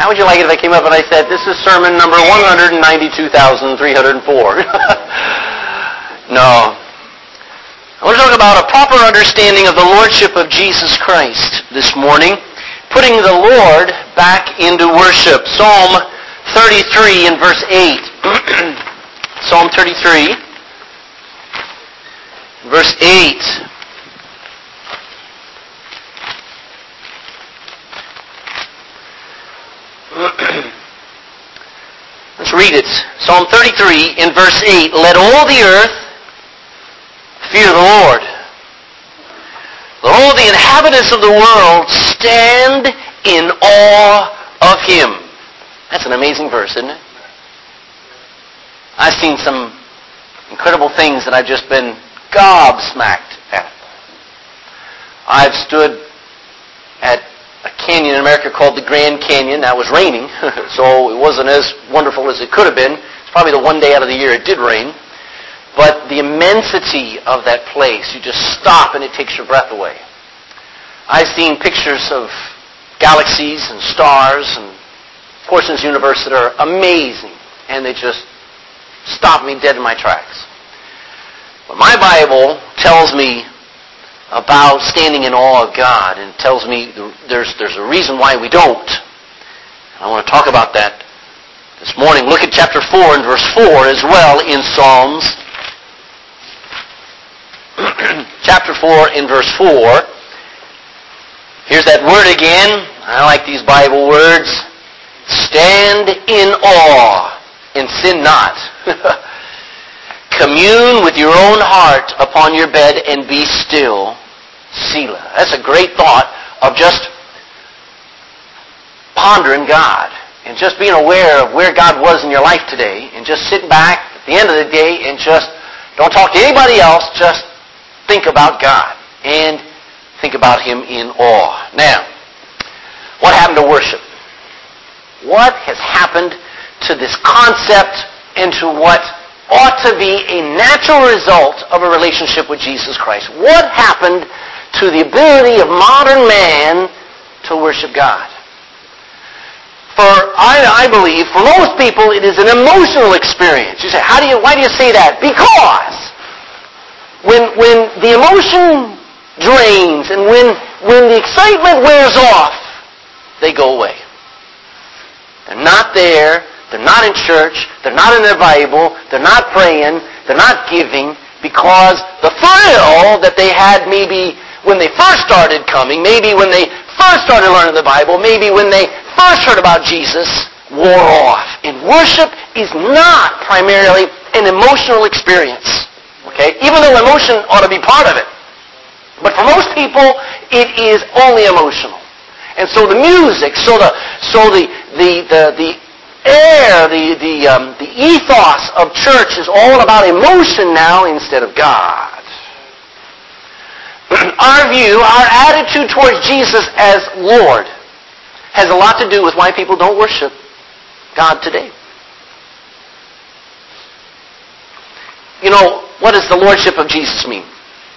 How would you like it if I came up and I said, this is sermon number 192,304? No. I want to talk about a proper understanding of the Lordship of Jesus Christ this morning, putting the Lord back into worship. Psalm 33 and verse 8. Psalm 33, verse 8. Let's read it. Psalm 33 in verse 8. Let all the earth fear the Lord. Let all the inhabitants of the world stand in awe of Him. That's an amazing verse, isn't it? I've seen some incredible things that I've just been gobsmacked at. I've stood at a canyon in America called the Grand Canyon. That was raining, so it wasn't as wonderful as it could have been. It's probably the one day out of the year it did rain. But the immensity of that place, you just stop and it takes your breath away. I've seen pictures of galaxies and stars and portions of the universe that are amazing, and they just stop me dead in my tracks. But my Bible tells me about standing in awe of God, and tells me there's a reason why we don't. I want to talk about that this morning. Look at chapter 4 and verse 4 as well in Psalms. Chapter 4 in verse 4. Here's that word again. I like these Bible words. Stand in awe and sin not. Commune with your own heart upon your bed and be still. Selah. That's a great thought of just pondering God and just being aware of where God was in your life today, and just sitting back at the end of the day and just don't talk to anybody else. Just think about God and think about Him in awe. Now, what happened to worship? What has happened to this concept and to what ought to be a natural result of a relationship with Jesus Christ? What happened to the ability of modern man to worship God? I believe, for most people, it is an emotional experience. You say, why do you say that? Because when the emotion drains and when the excitement wears off, they go away. They're not there. They're not in church. They're not in their Bible. They're not praying. They're not giving, because the thrill that they had maybe when they first started coming, maybe when they first started learning the Bible, maybe when they first heard about Jesus, wore off. And worship is not primarily an emotional experience. Okay? Even though emotion ought to be part of it. But for most people, it is only emotional. And so the music, the air, the ethos of church is all about emotion now instead of God. Our view, our attitude towards Jesus as Lord has a lot to do with why people don't worship God today. You know, what does the Lordship of Jesus mean?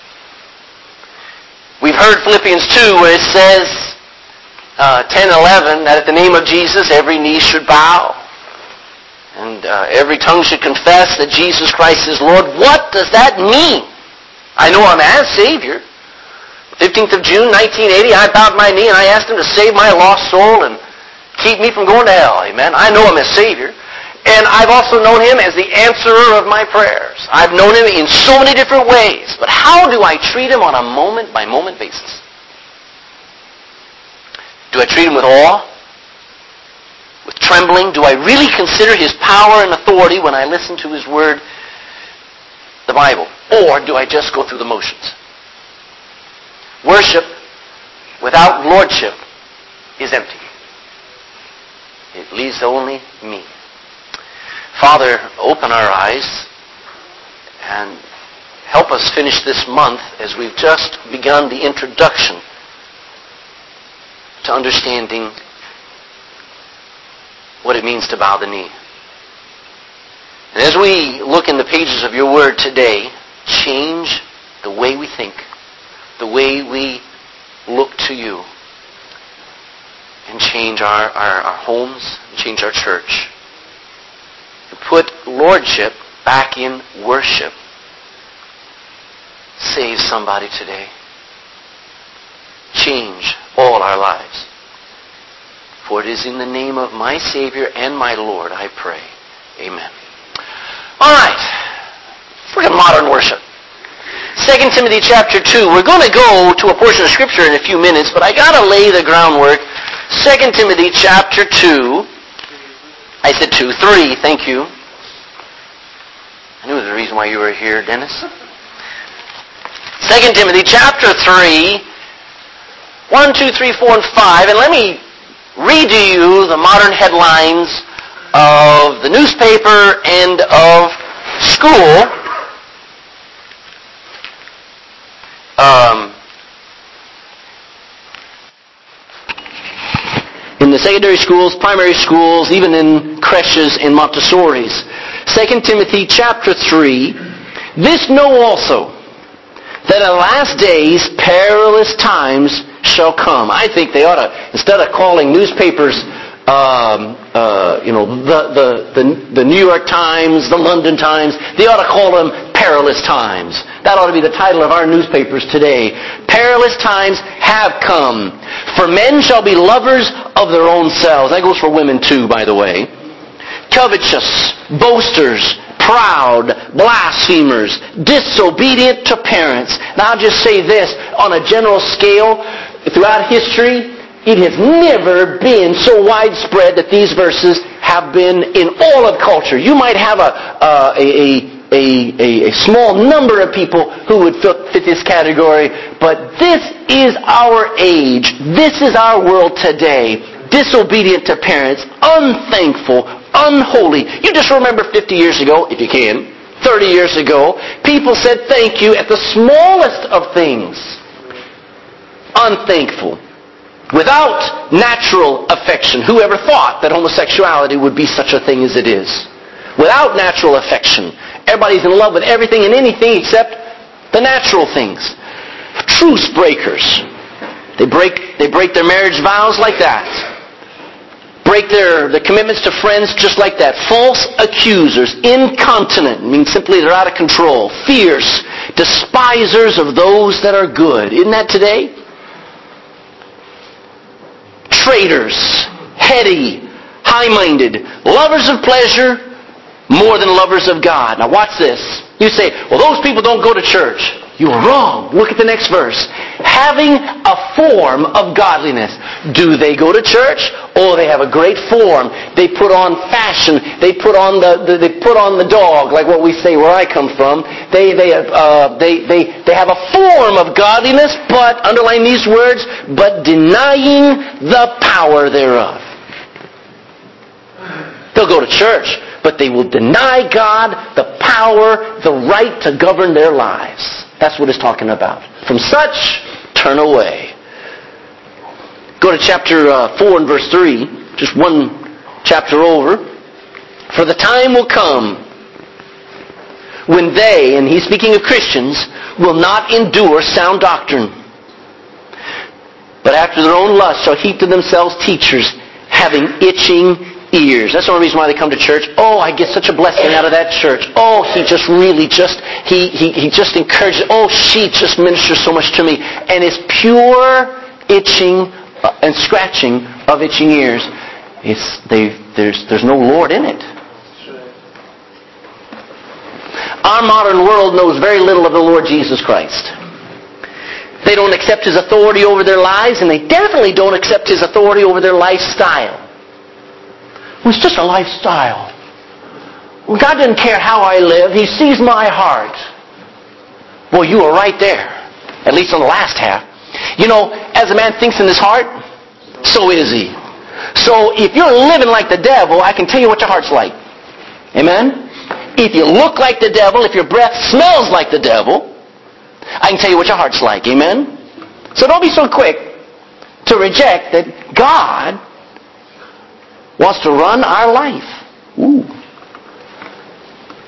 We've heard Philippians 2 where it says, 10 and 11, that at the name of Jesus every knee should bow and every tongue should confess that Jesus Christ is Lord. What does that mean? I know Him as Savior. 15th of June, 1980, I bowed my knee and I asked Him to save my lost soul and keep me from going to hell. Amen. I know Him as Savior. And I've also known Him as the answerer of my prayers. I've known Him in so many different ways. But how do I treat Him on a moment-by-moment basis? Do I treat Him with awe? With trembling? Do I really consider His power and authority when I listen to His Word, the Bible? Or do I just go through the motions? Worship without Lordship is empty. It leaves only me. Father, open our eyes and help us finish this month as we've just begun the introduction to understanding what it means to bow the knee. And as we look in the pages of your Word today, change the way we think, the way we look to you. and change our homes, and change our church. And put lordship back in worship. Save somebody today. Change all our lives. For it is in the name of my Savior and my Lord I pray. Amen. All right. Look at modern worship. 2 Timothy chapter 2. We're going to go to a portion of Scripture in a few minutes, but I got to lay the groundwork. 2 Timothy chapter 2. I said 2. 3. Thank you. I knew there was a reason why you were here, Dennis. 2 Timothy chapter 3. 1, 2, 3, 4, and 5. And let me read to you the modern headlines of the newspaper and of school. In the secondary schools, primary schools, even in creches and Montessori's. 2 Timothy chapter 3. This know also, that in the last days perilous times shall come. I think they ought to, instead of calling newspapers, the New York Times, the London Times, they ought to call them perilous times. That ought to be the title of our newspapers today. Perilous times have come. For men shall be lovers of their own selves. That goes for women too, by the way. Covetous, boasters, proud, blasphemers, disobedient to parents. Now I'll just say this, on a general scale, throughout history, it has never been so widespread that these verses have been in all of culture. You might have a small number of people who would fit this category, but this is our age. This is our world today. Disobedient to parents, unthankful, unholy. You just remember 50 years ago, if you can, 30 years ago, people said thank you at the smallest of things. Unthankful. Without natural affection. Whoever thought that homosexuality would be such a thing as it is? Without natural affection. Everybody's in love with everything and anything except the natural things. Truce breakers. They break their marriage vows like that. Break their commitments to friends just like that. False accusers. Incontinent. Means simply they're out of control. Fierce. Despisers of those that are good. Isn't that today? Traitors, heady, high-minded, lovers of pleasure more than lovers of God. Now watch this. You say, well, those people don't go to church. You are wrong. Look at the next verse. Having a form of godliness. Do they go to church? Oh, they have a great form. They put on fashion. They put on the dog, like what we say where I come from. They have a form of godliness, but underline these words, but denying the power thereof. They'll go to church, but they will deny God the power, the right to govern their lives. That's what it's talking about. From such, turn away. Go to chapter 4 and verse 3. Just one chapter over. For the time will come when they, and he's speaking of Christians, will not endure sound doctrine, but after their own lust shall heap to themselves teachers, having itching ears. That's the only reason why they come to church. Oh, I get such a blessing out of that church. Oh, he just really he just encourages. Oh, she just ministers so much to me. And it's pure itching and scratching of itching ears. There's no Lord in it. Our modern world knows very little of the Lord Jesus Christ. They don't accept His authority over their lives, and they definitely don't accept His authority over their lifestyle. Well, it's just a lifestyle. Well, God doesn't care how I live. He sees my heart. Boy, you are right there. At least on the last half. You know, as a man thinks in his heart, so is he. So if you're living like the devil, I can tell you what your heart's like. Amen? If you look like the devil, if your breath smells like the devil, I can tell you what your heart's like. Amen? So don't be so quick to reject that God wants to run our life. Ooh.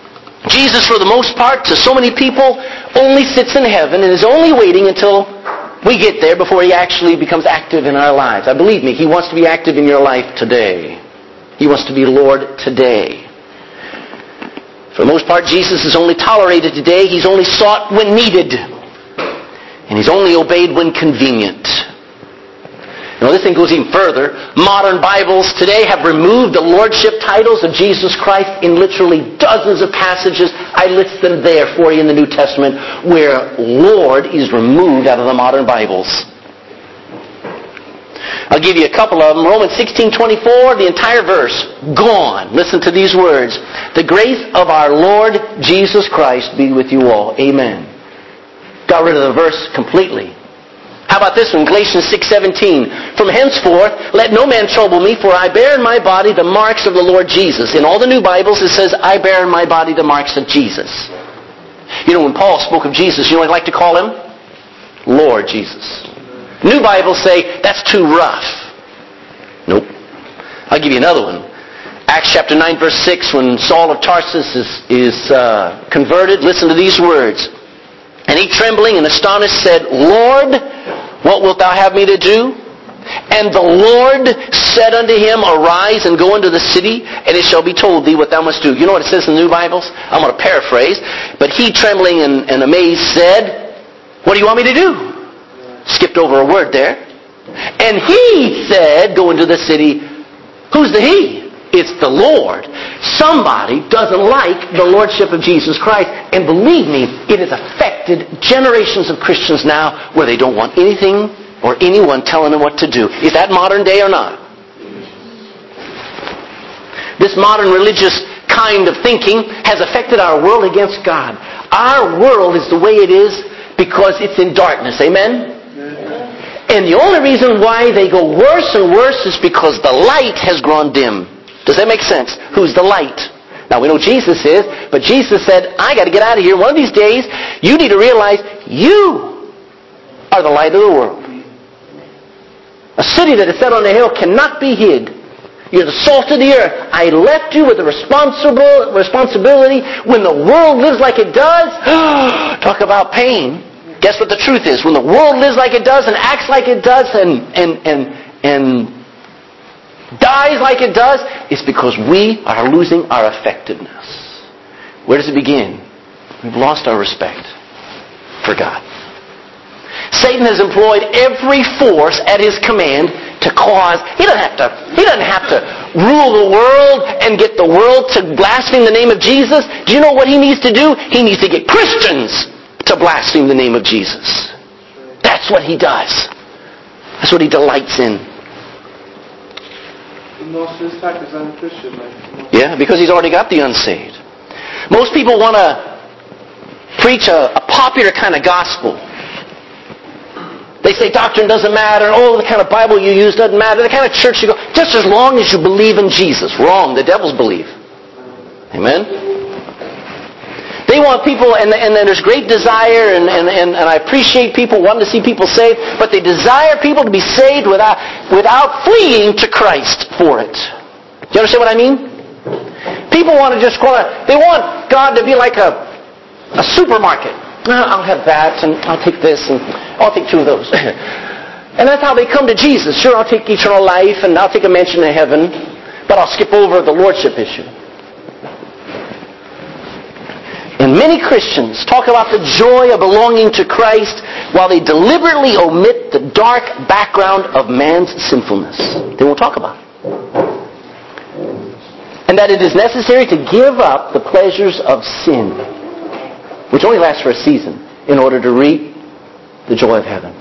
Jesus, for the most part, to so many people, only sits in heaven and is only waiting until we get there before He actually becomes active in our lives. Believe me, He wants to be active in your life today. He wants to be Lord today. For the most part, Jesus is only tolerated today. He's only sought when needed. And He's only obeyed when convenient. Now this thing goes even further. Modern Bibles today have removed the lordship titles of Jesus Christ in literally dozens of passages. I list them there for you in the New Testament where Lord is removed out of the modern Bibles. I'll give you a couple of them. Romans 16:24, the entire verse, gone. Listen to these words. The grace of our Lord Jesus Christ be with you all. Amen. Got rid of the verse completely. How about this one? Galatians 6:17. From henceforth, let no man trouble me, for I bear in my body the marks of the Lord Jesus. In all the new Bibles, it says, I bear in my body the marks of Jesus. You know, when Paul spoke of Jesus, you know what I like to call Him? Lord Jesus. New Bibles say, that's too rough. Nope. I'll give you another one. Acts chapter 9, verse 6, when Saul of Tarsus is converted, listen to these words. And he, trembling and astonished, said, Lord, what wilt thou have me to do? And the Lord said unto him, Arise and go into the city, and it shall be told thee what thou must do. You know what it says in the New Bibles? I'm going to paraphrase. But he, trembling and amazed, said, What do you want me to do? Skipped over a word there. And he said, Go into the city. Who's the he? It's the Lord. Somebody doesn't like the lordship of Jesus Christ. And believe me, it has affected generations of Christians now where they don't want anything or anyone telling them what to do. Is that modern day or not? This modern religious kind of thinking has affected our world against God. Our world is the way it is because it's in darkness. Amen? And the only reason why they go worse and worse is because the light has grown dim. Does that make sense? Who's the light? Now we know Jesus is, but Jesus said, I got to get out of here. One of these days, you need to realize you are the light of the world. A city that is set on a hill cannot be hid. You're the salt of the earth. I left you with the responsibility when the world lives like it does. Talk about pain. Guess what the truth is? When the world lives like it does and acts like it does and dies like it does, it's because we are losing our effectiveness. Where does it begin? We've lost our respect for God. Satan has employed every force at his command to cause. He doesn't have to rule the world and get the world to blaspheme the name of Jesus. Do you know what he needs to do? He needs to get Christians to blaspheme the name of Jesus. That's what he does. That's what he delights in. Most of his attack is un-Christian. Yeah, because he's already got the unsaved. Most people want to preach a popular kind of gospel. They say doctrine doesn't matter. Oh, the kind of Bible you use doesn't matter. The kind of church you go. Just as long as you believe in Jesus. Wrong. The devils believe. Amen? They want people, and there's great desire, and I appreciate people wanting to see people saved, but they desire people to be saved without fleeing to Christ for it. Do you understand what I mean? People want to they want God to be like a supermarket. I'll have that, and I'll take this, and I'll take two of those. And that's how they come to Jesus. Sure, I'll take eternal life, and I'll take a mansion in heaven, but I'll skip over the lordship issue. And many Christians talk about the joy of belonging to Christ while they deliberately omit the dark background of man's sinfulness. They won't talk about it. And that it is necessary to give up the pleasures of sin, which only lasts for a season, in order to reap the joy of heaven.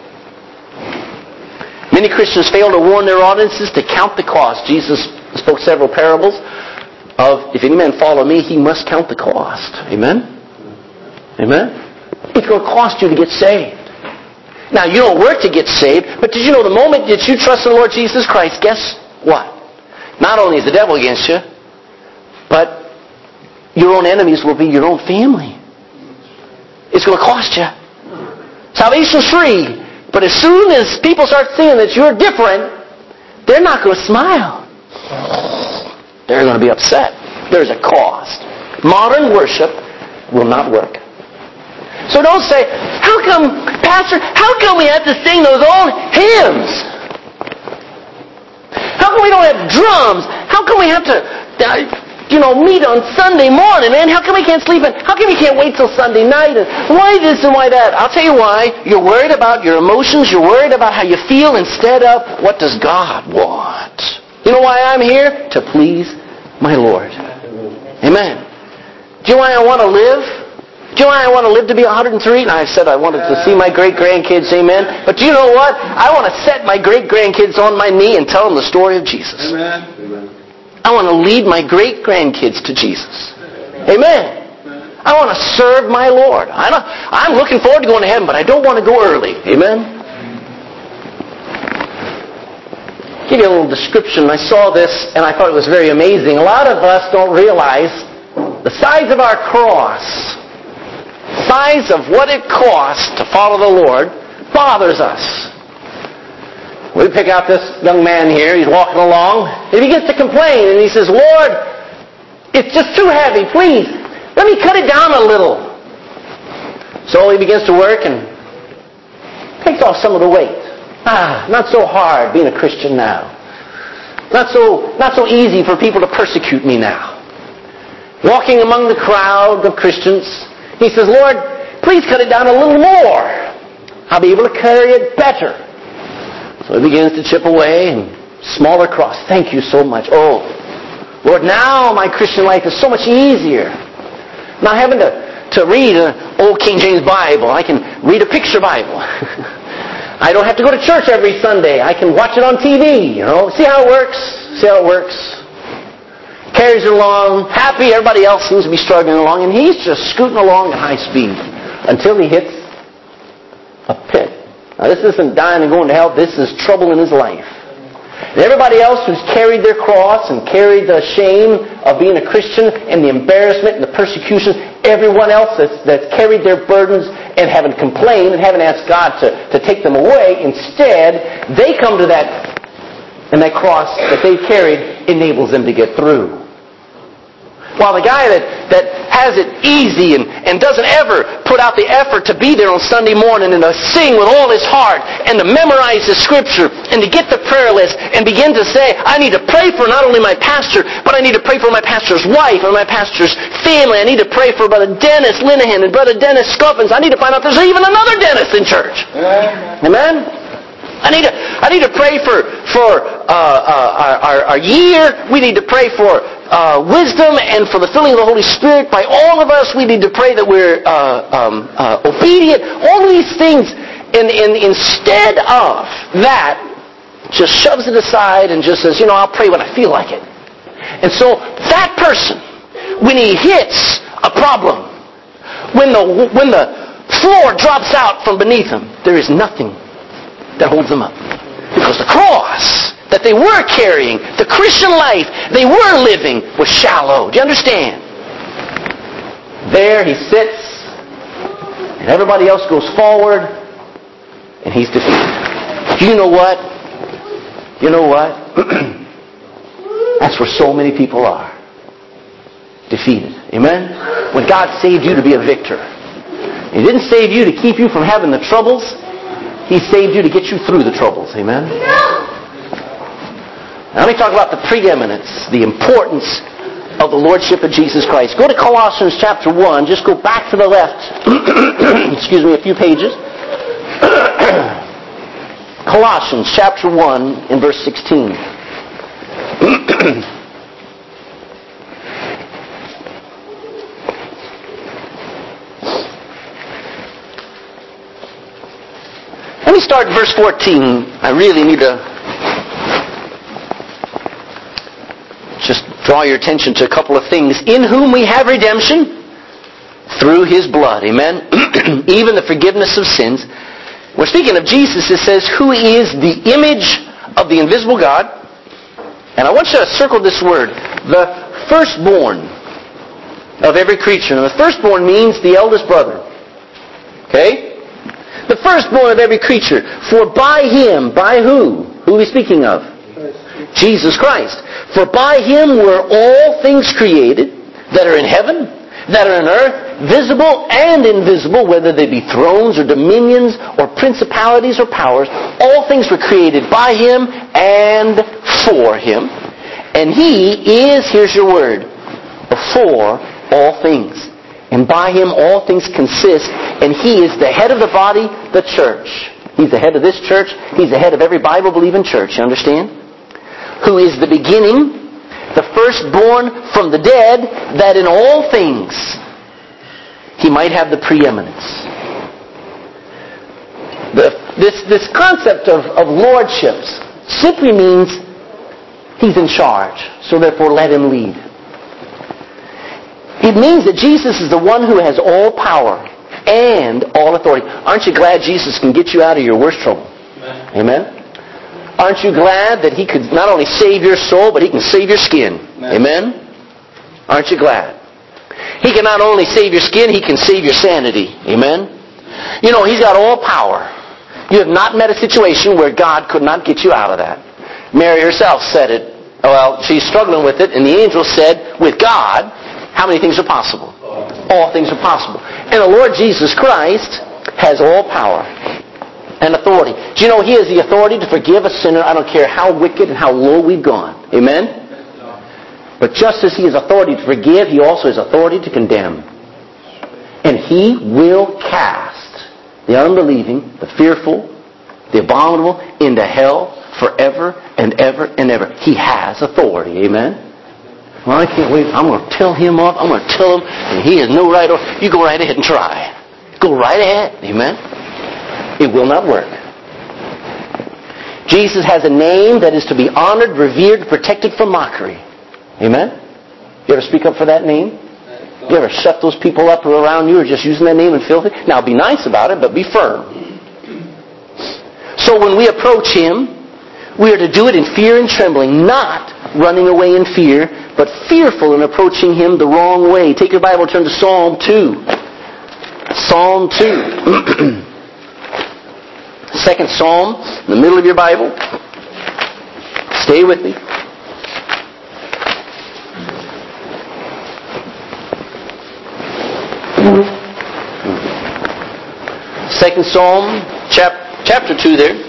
Many Christians fail to warn their audiences to count the cost. Jesus spoke several parables of, if any man follow me, he must count the cost. Amen? Amen? It's going to cost you to get saved. Now, you don't work to get saved, but did you know the moment that you trust in the Lord Jesus Christ, guess what? Not only is the devil against you, but your own enemies will be your own family. It's going to cost you. Salvation's free, but as soon as people start seeing that you're different, they're not going to smile. They're going to be upset. There's a cost. Modern worship will not work. So don't say, how come, Pastor, how come we have to sing those old hymns? How come we don't have drums? How come we have to, meet on Sunday morning, man? How come we can't sleep in? How come we can't wait till Sunday night? And why this and why that? I'll tell you why. You're worried about your emotions. You're worried about how you feel instead of what does God want. You know why I'm here? To please my Lord. Amen. Do you know why I want to live? Do you know why I want to live to be 103? And I said I wanted to see my great-grandkids, amen. But do you know what? I want to set my great-grandkids on my knee and tell them the story of Jesus. Amen. I want to lead my great-grandkids to Jesus. Amen. I want to serve my Lord. I'm looking forward to going to heaven, but I don't want to go early. Amen. Give you a little description. I saw this and I thought it was very amazing. A lot of us don't realize the size of our cross, size of what it costs to follow the Lord, bothers us. We pick out this young man here. He's walking along. And he begins to complain. And he says, Lord, it's just too heavy. Please, let me cut it down a little. So he begins to work and takes off some of the weight. Not so hard being a Christian now. Not so easy for people to persecute me now. Walking among the crowd of Christians, he says, Lord, please cut it down a little more. I'll be able to carry it better. So he begins to chip away and smaller cross. Thank you so much. Oh, Lord, now my Christian life is so much easier. Not having to read an old King James Bible. I can read a picture Bible. I don't have to go to church every Sunday. I can watch it on TV, See how it works? See how it works? Carries it along, happy. Everybody else seems to be struggling along, and he's just scooting along at high speed until he hits a pit. Now, this isn't dying and going to hell. This is trouble in his life. And everybody else who's carried their cross and carried the shame of being a Christian and the embarrassment and the persecution, everyone else that's carried their burdens and haven't complained and haven't asked God to take them away, instead, they come to that, and that cross that they've carried enables them to get through. While the guy that has it easy and doesn't ever put out the effort to be there on Sunday morning and to sing with all his heart and to memorize the Scripture and to get the prayer list and begin to say, I need to pray for not only my pastor, but I need to pray for my pastor's wife and my pastor's family. I need to pray for Brother Dennis Linehan and Brother Dennis Scuffins. I need to find out if there's even another Dennis in church. Amen? I need to pray for our year. We need to pray for wisdom and for the filling of the Holy Spirit by all of us. We need to pray that we're obedient. All these things, and instead of that, just shoves it aside and just says, I'll pray when I feel like it. And so that person, when he hits a problem, when the floor drops out from beneath him, there is nothing that holds them up. Because the cross that they were carrying, the Christian life they were living, was shallow. Do you understand? There he sits, and everybody else goes forward, and he's defeated. You know what? That's where so many people are. Defeated. Amen? When God saved you to be a victor. He didn't save you to keep you from having the troubles. He saved you to get you through the troubles. Amen? Now let me talk about the preeminence, the importance of the Lordship of Jesus Christ. Go to Colossians chapter 1. Just go back to the left. Excuse me, a few pages. Colossians chapter 1 in verse 16. Let me start at verse 14. I really need to just draw your attention to a couple of things. In whom we have redemption through His blood. Amen? Even the forgiveness of sins. We're speaking of Jesus. It says, who is the image of the invisible God. And I want you to circle this word. The firstborn of every creature. And the firstborn means the eldest brother. Okay? The firstborn of every creature. For by Him, by who? Who are we speaking of? Jesus Christ. For by Him were all things created that are in heaven, that are in earth, visible and invisible, whether they be thrones or dominions or principalities or powers. All things were created by Him and for Him. And He is, here's your word, before all things. And by Him all things consist, and He is the head of the body, the church. He's the head of this church. He's the head of every Bible-believing church, you understand? Who is the beginning, the firstborn from the dead, that in all things He might have the preeminence. This concept of lordships simply means He's in charge, so therefore let Him lead. It means that Jesus is the one who has all power and all authority. Aren't you glad Jesus can get you out of your worst trouble? Amen? Aren't you glad that He could not only save your soul, but He can save your skin? Amen? Aren't you glad? He can not only save your skin, He can save your sanity. Amen? You know, He's got all power. You have not met a situation where God could not get you out of that. Mary herself said it. Well, she's struggling with it, and the angel said, with God, how many things are possible? All things are possible. And the Lord Jesus Christ has all power and authority. Do you know He has the authority to forgive a sinner? I don't care how wicked and how low we've gone. Amen? But just as He has authority to forgive, He also has authority to condemn. And He will cast the unbelieving, the fearful, the abominable into hell forever and ever and ever. He has authority. Amen? Well, I can't wait. I'm going to tell Him off. I'm going to tell Him that He has no right. You go right ahead and try. Go right ahead. Amen? It will not work. Jesus has a name that is to be honored, revered, protected from mockery. Amen? You ever speak up for that name? You ever shut those people up who are around you or just using that name and filthy? Now be nice about it, but be firm. So when we approach Him, we are to do it in fear and trembling, not running away in fear, but fearful in approaching Him the wrong way. Take your Bible, turn to Psalm 2. Psalm 2. Second Psalm, in the middle of your Bible. Stay with me. Second Psalm, chapter 2 there.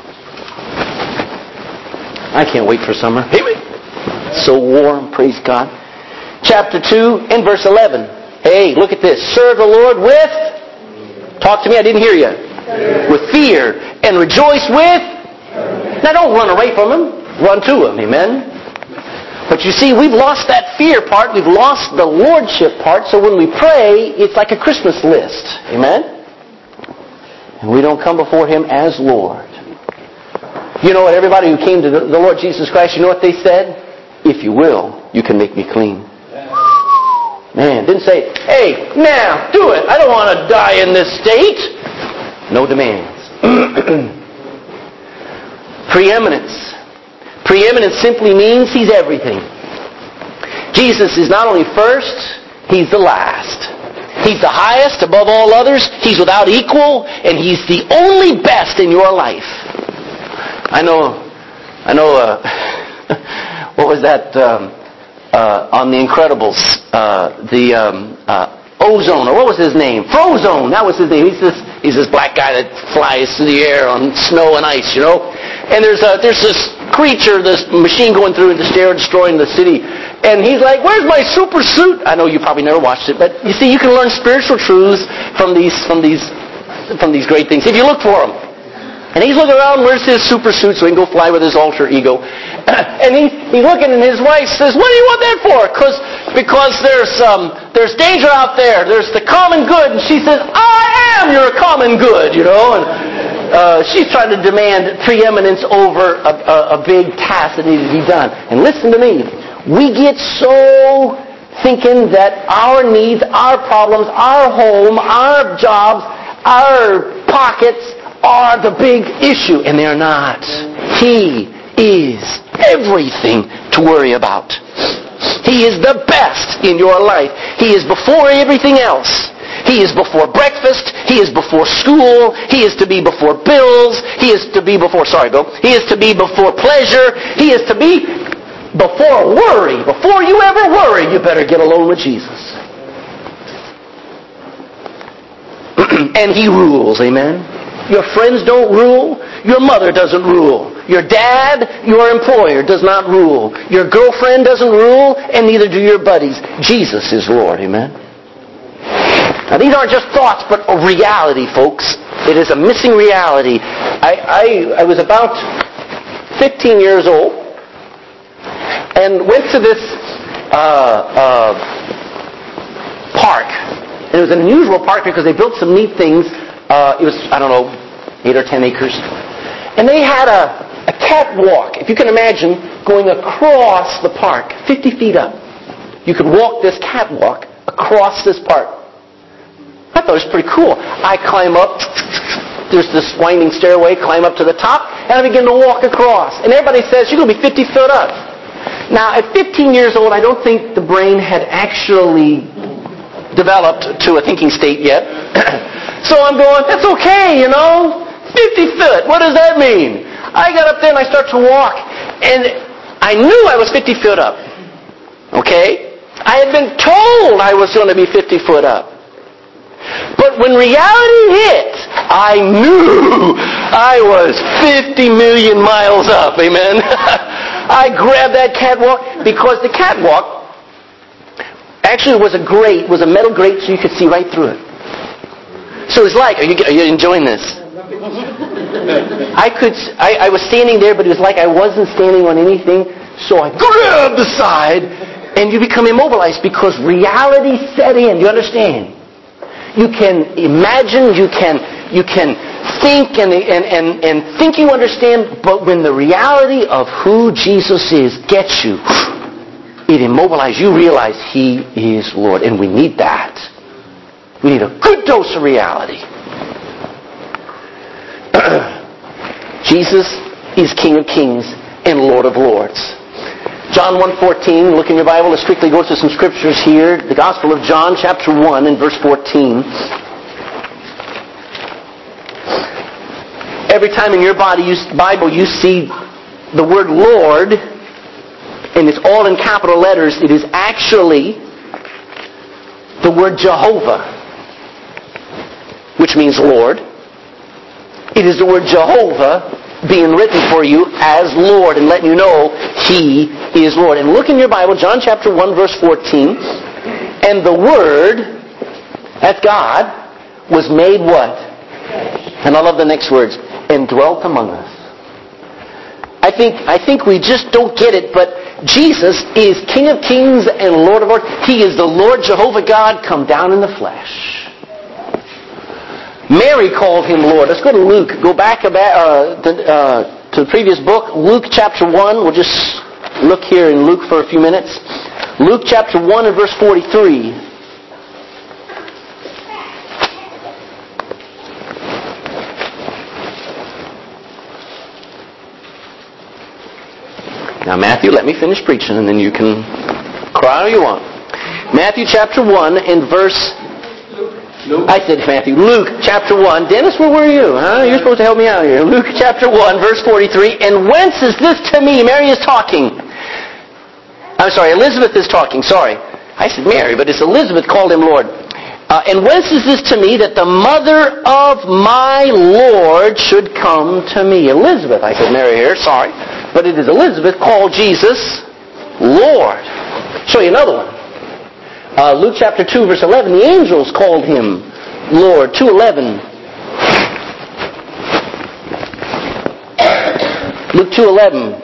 I can't wait for summer. Amen. So warm, praise God. Chapter 2 and verse 11. Hey, look at this. Serve the Lord with, talk to me, I didn't hear you. With fear, and rejoice with. Now don't run away from Him. Run to Him. Amen. But you see, we've lost that fear part. We've lost the lordship part. So when we pray, it's like a Christmas list. Amen. And we don't come before Him as Lord. You know what? Everybody who came to the Lord Jesus Christ, you know what they said? If you will, you can make me clean. Man, didn't say, hey, now, do it. I don't want to die in this state. No demands. Preeminence. Preeminence simply means He's everything. Jesus is not only first, He's the last. He's the highest above all others. He's without equal, and He's the only best in your life. I know, what was that, on The Incredibles, Ozone, or what was his name? Frozone, that was his name. He's this black guy that flies through the air on snow and ice, you know. And there's this creature, this machine going through the stair destroying the city. And he's like, where's my super suit? I know you probably never watched it, but you see, you can learn spiritual truths from these great things if you look for them. And he's looking around, where's his super suit so he can go fly with his alter ego? And he's looking, and his wife says, what do you want that for? Because there's danger out there. There's the common good. And she says, I am your common good, you know. And she's trying to demand preeminence over a big task that needs to be done. And listen to me. We get so thinking that our needs, our problems, our home, our jobs, our pockets are the big issue, and they're not. He is everything to worry about. He is the best in your life. He is before everything else. He is before breakfast. He is before school. He is to be before bills. He is to be before, He is to be before pleasure. He is to be before worry. Before you ever worry, you better get alone with Jesus. and He rules. Amen? Your friends don't rule. Your mother doesn't rule. Your dad, your employer, does not rule. Your girlfriend doesn't rule, and neither do your buddies. Jesus is Lord. Amen? Now, these aren't just thoughts, but a reality, folks. It is a missing reality. I was about 15 years old and went to this park. And it was an unusual park because they built some neat things. It was, 8 or 10 acres. And they had a catwalk, if you can imagine, going across the park, 50 feet up. You could walk this catwalk across this park. I thought it was pretty cool. I climb up. There's this winding stairway, climb up to the top, and I begin to walk across. And everybody says, you're going to be 50 foot up. Now, at 15 years old, I don't think the brain had actually developed to a thinking state yet. So I'm going, that's okay, 50 foot, what does that mean? I got up there and I start to walk, and I knew I was 50 foot up. Okay? I had been told I was going to be 50 foot up. But when reality hit, I knew I was 50 million miles up. Amen? I grabbed that catwalk because the catwalk actually was a metal grate so you could see right through it. So it's like, are you enjoying this? I was standing there, but it was like I wasn't standing on anything. So I grabbed the side, and you become immobilized because reality set in. You understand? You can imagine, you can think and think you understand, but when the reality of who Jesus is gets you, it immobilizes. You realize He is Lord, and we need that. We need a good dose of reality. Jesus is King of Kings and Lord of Lords. John 1:14, look in your Bible. Let's quickly go to some scriptures here. The Gospel of John, chapter 1 and verse 14. Every time in your Bible you see the word Lord, and it's all in capital letters, it is actually the word Jehovah, which means Lord. It is the word Jehovah being written for you as Lord and letting you know He is Lord. And look in your Bible, John chapter 1, verse 14. And the Word, that's God, was made what? And I love the next words. And dwelt among us. I think we just don't get it, but Jesus is King of Kings and Lord of Lords. He is the Lord Jehovah God come down in the flesh. Mary called Him Lord. Let's go to Luke. Go back to the previous book. Luke chapter 1. We'll just look here in Luke for a few minutes. Luke chapter 1 and verse 43. Now Matthew, let me finish preaching and then you can cry all you want. Matthew chapter 1 and verse... Luke. I said Matthew. Luke chapter 1. Dennis, where were you? You're supposed to help me out here. Luke chapter 1, verse 43. And whence is this to me? Mary is talking. I'm sorry, Elizabeth is talking. Sorry. I said Mary, but it's Elizabeth called Him Lord. And whence is this to me that the mother of my Lord should come to me? Elizabeth. I said Mary here. Sorry. But it is Elizabeth called Jesus Lord. Show you another one. Luke chapter 2, verse 11, the angels called Him Lord. 2:11. Luke 2:11.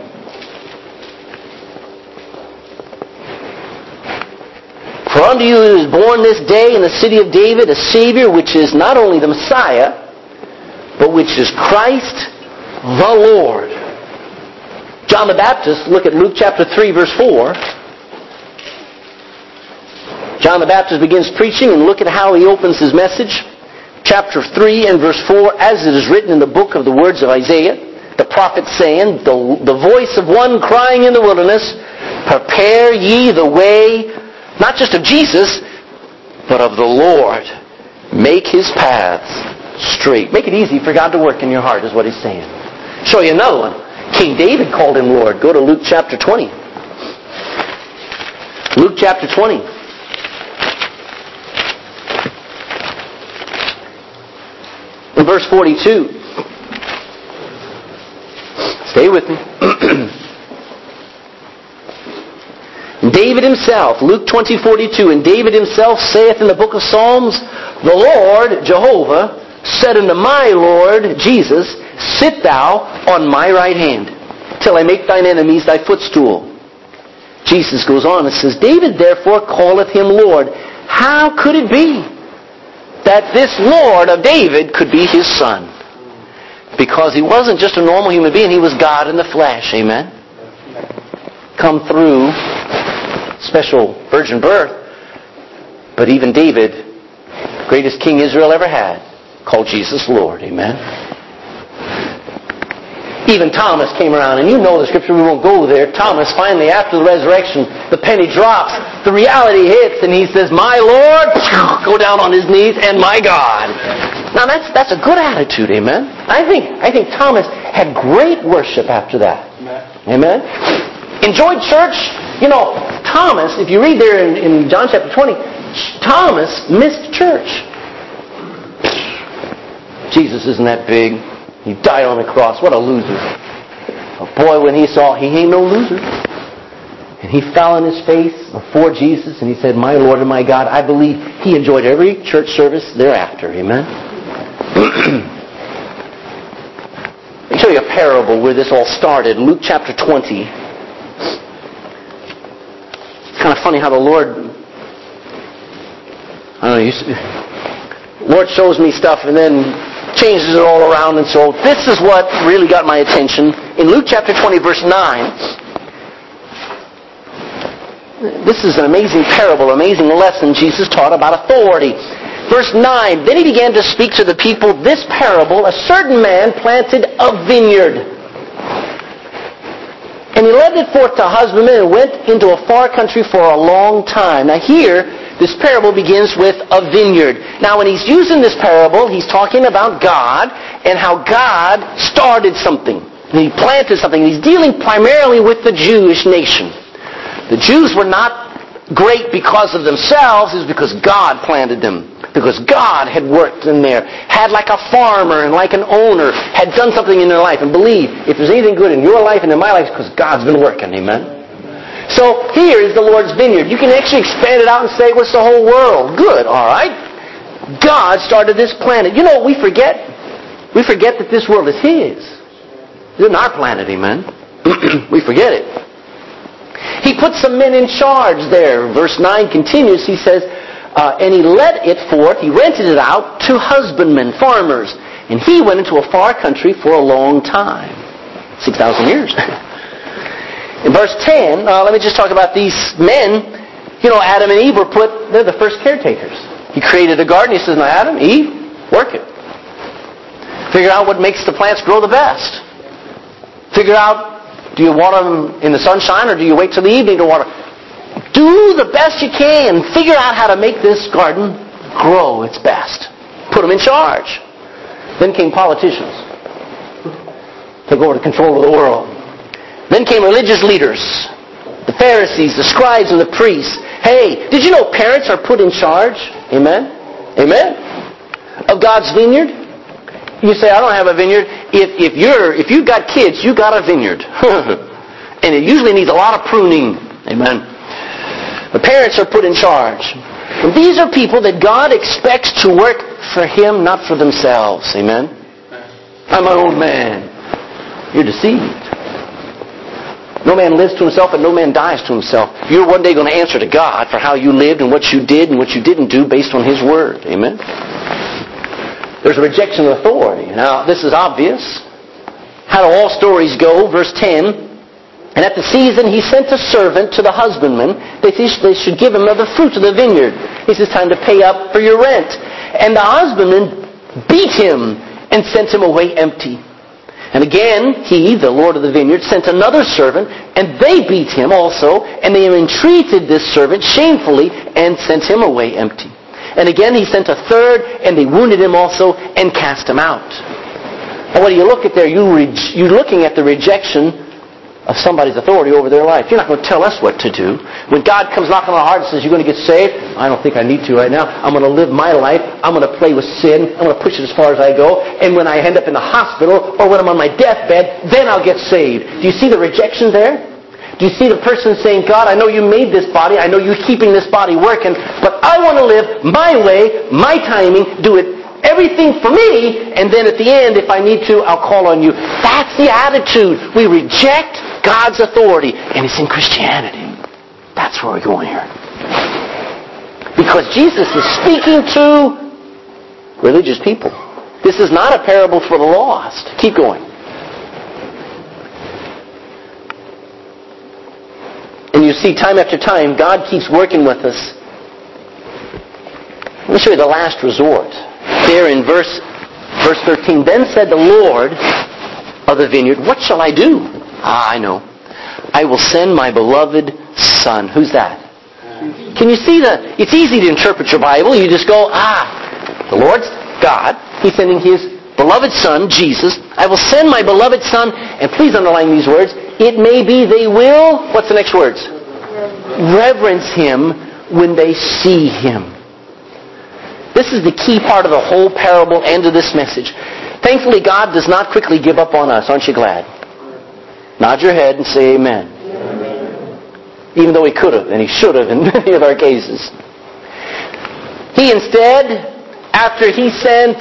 For unto you is born this day in the city of David a Savior, which is not only the Messiah, but which is Christ the Lord. John the Baptist, look at Luke chapter 3, verse 4. John the Baptist begins preaching, and look at how he opens his message. Chapter 3 and verse 4, as it is written in the book of the words of Isaiah, the prophet saying, the voice of one crying in the wilderness, prepare ye the way, not just of Jesus, but of the Lord. Make His paths straight. Make it easy for God to work in your heart, is what he's saying. Show you another one. King David called Him Lord. Go to Luke chapter 20. Luke chapter 20. In verse 42. Stay with me. David himself, Luke 20:42, and David himself saith in the book of Psalms, the Lord, Jehovah, said unto my Lord, Jesus, sit thou on my right hand, till I make thine enemies thy footstool. Jesus goes on and says, David therefore calleth him Lord. How could it be that this Lord of David could be his son? Because he wasn't just a normal human being, he was God in the flesh. Amen? Come through special virgin birth. But even David, greatest king Israel ever had, called Jesus Lord. Amen? Even Thomas came around, and you know the scripture, we won't go there. Thomas, finally, after the resurrection, the penny drops, the reality hits, and he says, my Lord, go down on his knees, and my God. Now that's a good attitude, amen? I think Thomas had great worship after that. Amen? Enjoyed church? You know, Thomas, if you read there in John chapter 20, Thomas missed church. Jesus isn't that big. He died on the cross. What a loser. Boy, when he saw, he ain't no loser. And he fell on his face before Jesus and he said, my Lord and my God. I believe he enjoyed every church service thereafter. Amen? Let me show you a parable where this all started. Luke chapter 20. It's kind of funny how the Lord shows me stuff and then changes it all around. And so this is what really got my attention. In Luke chapter 20, verse 9, this is an amazing parable, amazing lesson Jesus taught about authority. Verse 9, then he began to speak to the people this parable. A certain man planted a vineyard. And he led it forth to husbandmen and went into a far country for a long time. Now here, this parable begins with a vineyard. Now when he's using this parable, he's talking about God and how God started something. And he planted something. He's dealing primarily with the Jewish nation. The Jews were not great because of themselves. It was because God planted them. Because God had worked in there. Had like a farmer and like an owner. Had done something in their life. And believe, if there's anything good in your life and in my life, it's because God's been working. Amen? So here is the Lord's vineyard. You can actually expand it out and say, what's the whole world? Good, all right. God started this planet. You know what we forget? We forget that this world is His. It isn't our planet, amen? We forget it. He put some men in charge there. Verse 9 continues. He says, and he let it forth, he rented it out to husbandmen, farmers. And he went into a far country for a long time. 6,000 years. In verse 10, let me just talk about these men. You know, Adam and Eve they're the first caretakers. He created a garden. He says, now Adam, Eve, work it. Figure out what makes the plants grow the best. Figure out, do you water them in the sunshine or do you wait till the evening to water? Do the best you can. Figure out how to make this garden grow its best. Put them in charge. Then came politicians. Took over the control of the world. Then came religious leaders. The Pharisees, the scribes, and the priests. Hey, did you know parents are put in charge? Amen? Amen? Of God's vineyard? You say, I don't have a vineyard. If you've got kids, you got a vineyard. And it usually needs a lot of pruning. Amen? The parents are put in charge. And these are people that God expects to work for Him, not for themselves. Amen? I'm my own man. You're deceived. No man lives to himself and no man dies to himself. You're one day going to answer to God for how you lived and what you did and what you didn't do based on His Word. Amen? There's a rejection of authority. Now, this is obvious. How do all stories go? Verse 10. And at the season he sent a servant to the husbandman. They should give him of the fruit of the vineyard. He says, time to pay up for your rent. And the husbandman beat him and sent him away empty. And again, he, the Lord of the vineyard, sent another servant, and they beat him also, and they entreated this servant shamefully and sent him away empty. And again he sent a third, and they wounded him also and cast him out. And what do you look at there? You're looking at the rejection of somebody's authority over their life. You're not going to tell us what to do. When God comes knocking on our heart and says, you're going to get saved, I don't think I need to right now. I'm going to live my life. I'm going to play with sin. I'm going to push it as far as I go. And when I end up in the hospital or when I'm on my deathbed, then I'll get saved. Do you see the rejection there? Do you see the person saying, God, I know you made this body. I know you're keeping this body working, but I want to live my way, my timing, do it everything for me, and then at the end, if I need to, I'll call on you. That's the attitude. We reject God's authority, and it's in Christianity. That's where we're going here. Because Jesus is speaking to religious people. This is not a parable for the lost. Keep going. And you see, time after time, God keeps working with us. Let me show you the last resort. There in verse 13, then said the Lord of the vineyard, what shall I do? I know. I will send my beloved Son. Who's that? Can you see it's easy to interpret your Bible. You just go, the Lord's God. He's sending His beloved Son, Jesus. I will send my beloved Son, and please underline these words. It may be they will, what's the next words? Reverence Him when they see Him. This is the key part of the whole parable and of this message. Thankfully, God does not quickly give up on us. Aren't you glad? Nod your head and say amen. Even though He could have, and He should have in many of our cases. He instead, after He sent,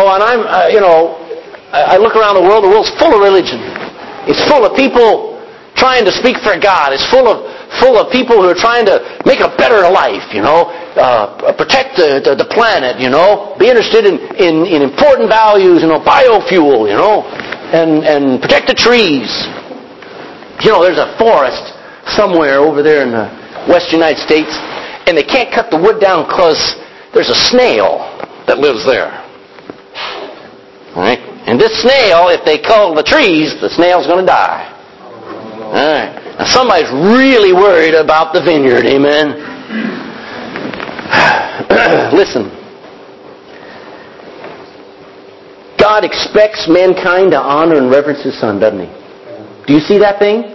I look around the world's full of religion. It's full of people trying to speak for God. It's full of people who are trying to make a better life, protect the planet, be interested in important values, biofuel, and protect the trees. There's a forest somewhere over there in the western United States, and they can't cut the wood down because there's a snail that lives there. All right? And this snail, if they cull the trees, the snail's going to die. All right. Now somebody's really worried about the vineyard. Amen. Listen. God expects mankind to honor and reverence His Son, doesn't He? Do you see that thing?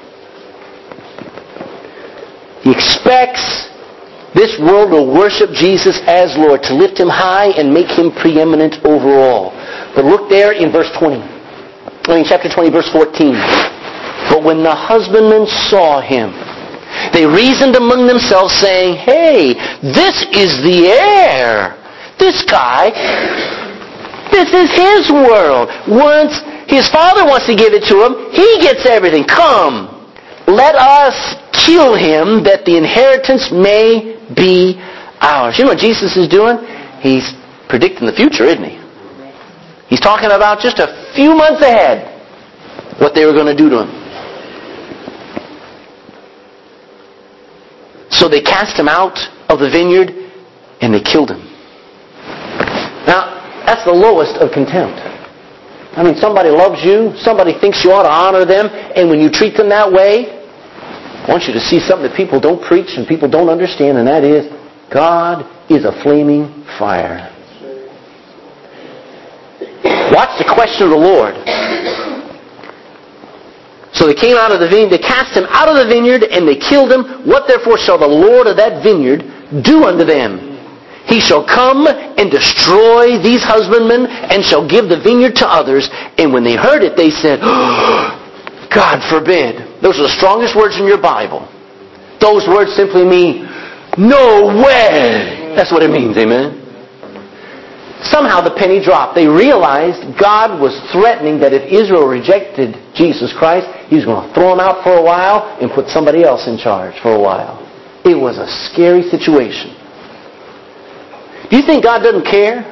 He expects this world to worship Jesus as Lord, to lift Him high and make Him preeminent over all. But look there in chapter 20, verse 14. But when the husbandmen saw him, they reasoned among themselves, saying, hey, this is the heir. This guy, this is his world. Once his father wants to give it to him, he gets everything. Come, let us kill him, that the inheritance may be ours. You know what Jesus is doing? He's predicting the future, isn't He? He's talking about just a few months ahead what they were going to do to him. So they cast him out of the vineyard and they killed him. Now, that's the lowest of contempt. I mean, somebody loves you, somebody thinks you ought to honor them, and when you treat them that way, I want you to see something that people don't preach and people don't understand, and that is, God is a flaming fire. Watch the question of the Lord. So they came out of the vineyard, they cast him out of the vineyard, and they killed him. What therefore shall the Lord of that vineyard do unto them? He shall come and destroy these husbandmen, and shall give the vineyard to others. And when they heard it, they said, God forbid. Those are the strongest words in your Bible. Those words simply mean, no way. That's what it means, amen? Somehow the penny dropped. They realized God was threatening that if Israel rejected Jesus Christ, He was going to throw them out for a while and put somebody else in charge for a while. It was a scary situation. Do you think God doesn't care?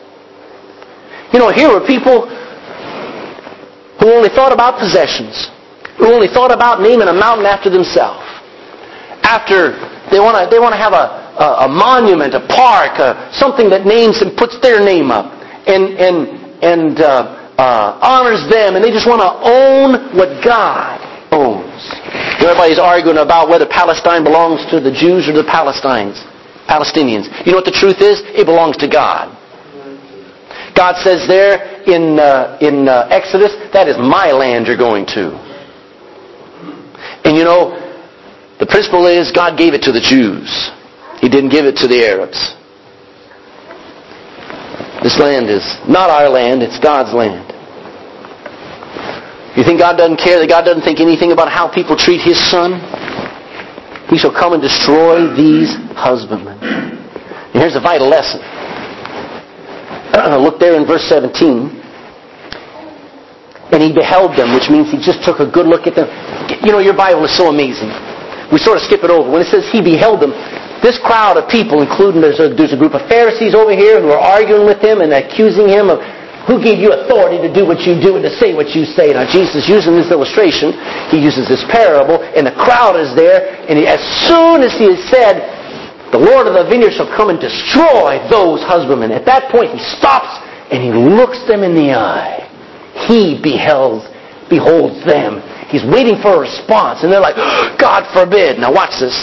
Here were people who only thought about possessions, who only thought about naming a mountain after themselves. After they want to have a monument, a park, something that names and puts their name up and honors them, and they just want to own what God owns. Everybody's arguing about whether Palestine belongs to the Jews or the Palestinians. You know what the truth is? It belongs to God. God says there in Exodus, that is my land you're going to. And you know, the principle is God gave it to the Jews. He didn't give it to the Arabs. This land is not our land, it's God's land. You think God doesn't care, that God doesn't think anything about how people treat His Son? He shall come and destroy these husbandmen. And here's a vital lesson. Look there in verse 17. And he beheld them, which means he just took a good look at them. You know, your Bible is so amazing. We sort of skip it over. When it says he beheld them, this crowd of people, including there's a group of Pharisees over here who are arguing with him and accusing him of, who gave you authority to do what you do and to say what you say? Now Jesus, using this illustration, he uses this parable, and the crowd is there, and as soon as he has said, the Lord of the vineyard shall come and destroy those husbandmen, at that point he stops and he looks them in the eye. He beholds them. He's waiting for a response, and they're like, God forbid. Now watch this.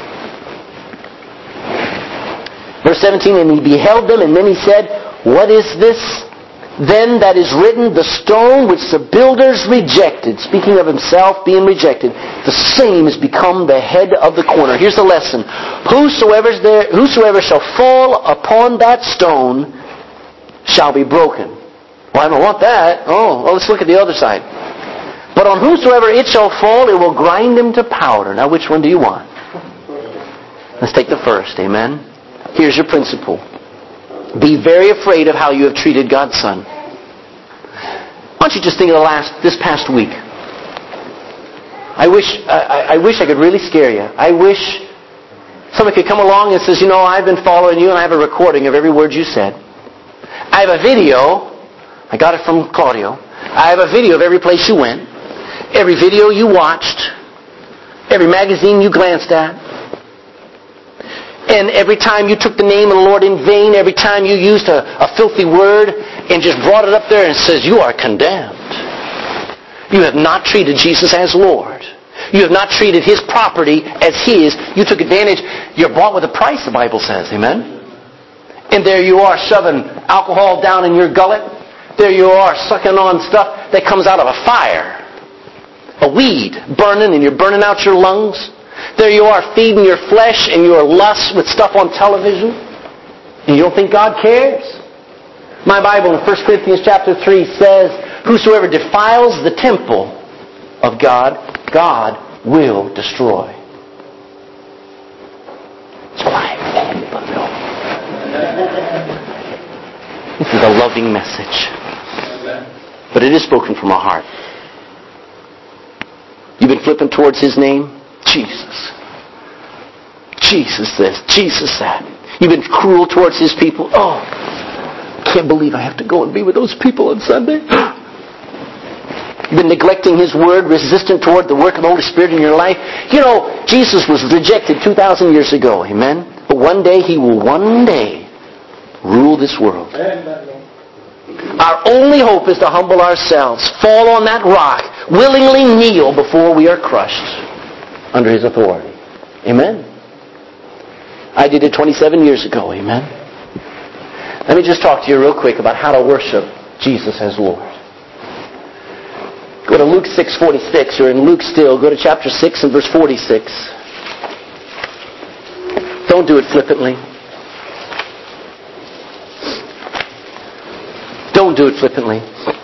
Verse 17, and he beheld them, and then he said, what is this then that is written? The stone which the builders rejected, speaking of himself being rejected, the same has become the head of the corner. Here's the lesson. Whosoever shall fall upon that stone shall be broken. Well, I don't want that. Oh, well, let's look at the other side. But on whosoever it shall fall, it will grind him to powder. Now, which one do you want? Let's take the first. Amen. Here's your principle. Be very afraid of how you have treated God's Son. Why don't you just think of this past week? I wish I could really scare you. I wish somebody could come along and says, you know, I've been following you and I have a recording of every word you said. I have a video. I got it from Claudio. I have a video of every place you went, every video you watched, every magazine you glanced at, and every time you took the name of the Lord in vain, every time you used a filthy word and just brought it up there and says, you are condemned. You have not treated Jesus as Lord. You have not treated His property as His. You took advantage. You're bought with a price, the Bible says. Amen? And there you are shoving alcohol down in your gullet. There you are sucking on stuff that comes out of a fire. A weed burning, and you're burning out your lungs. There you are feeding your flesh and your lust with stuff on television. And you don't think God cares? My Bible in 1 Corinthians chapter 3 says, whosoever defiles the temple of God, God will destroy. It's quiet. This is a loving message. But it is spoken from our heart. You've been flipping towards His name? Jesus. Jesus this. Jesus that. You've been cruel towards His people? Oh, can't believe I have to go and be with those people on Sunday. You've been neglecting His Word, resistant toward the work of the Holy Spirit in your life. You know, Jesus was rejected 2,000 years ago. Amen? But one day He will rule this world. Our only hope is to humble ourselves, fall on that rock, willingly kneel before we are crushed under His authority. Amen? I did it 27 years ago. Amen? Let me just talk to you real quick about how to worship Jesus as Lord. Go to Luke 6:46, or in Luke still, go to chapter 6 and verse 46. Don't do it flippantly. Don't do it flippantly.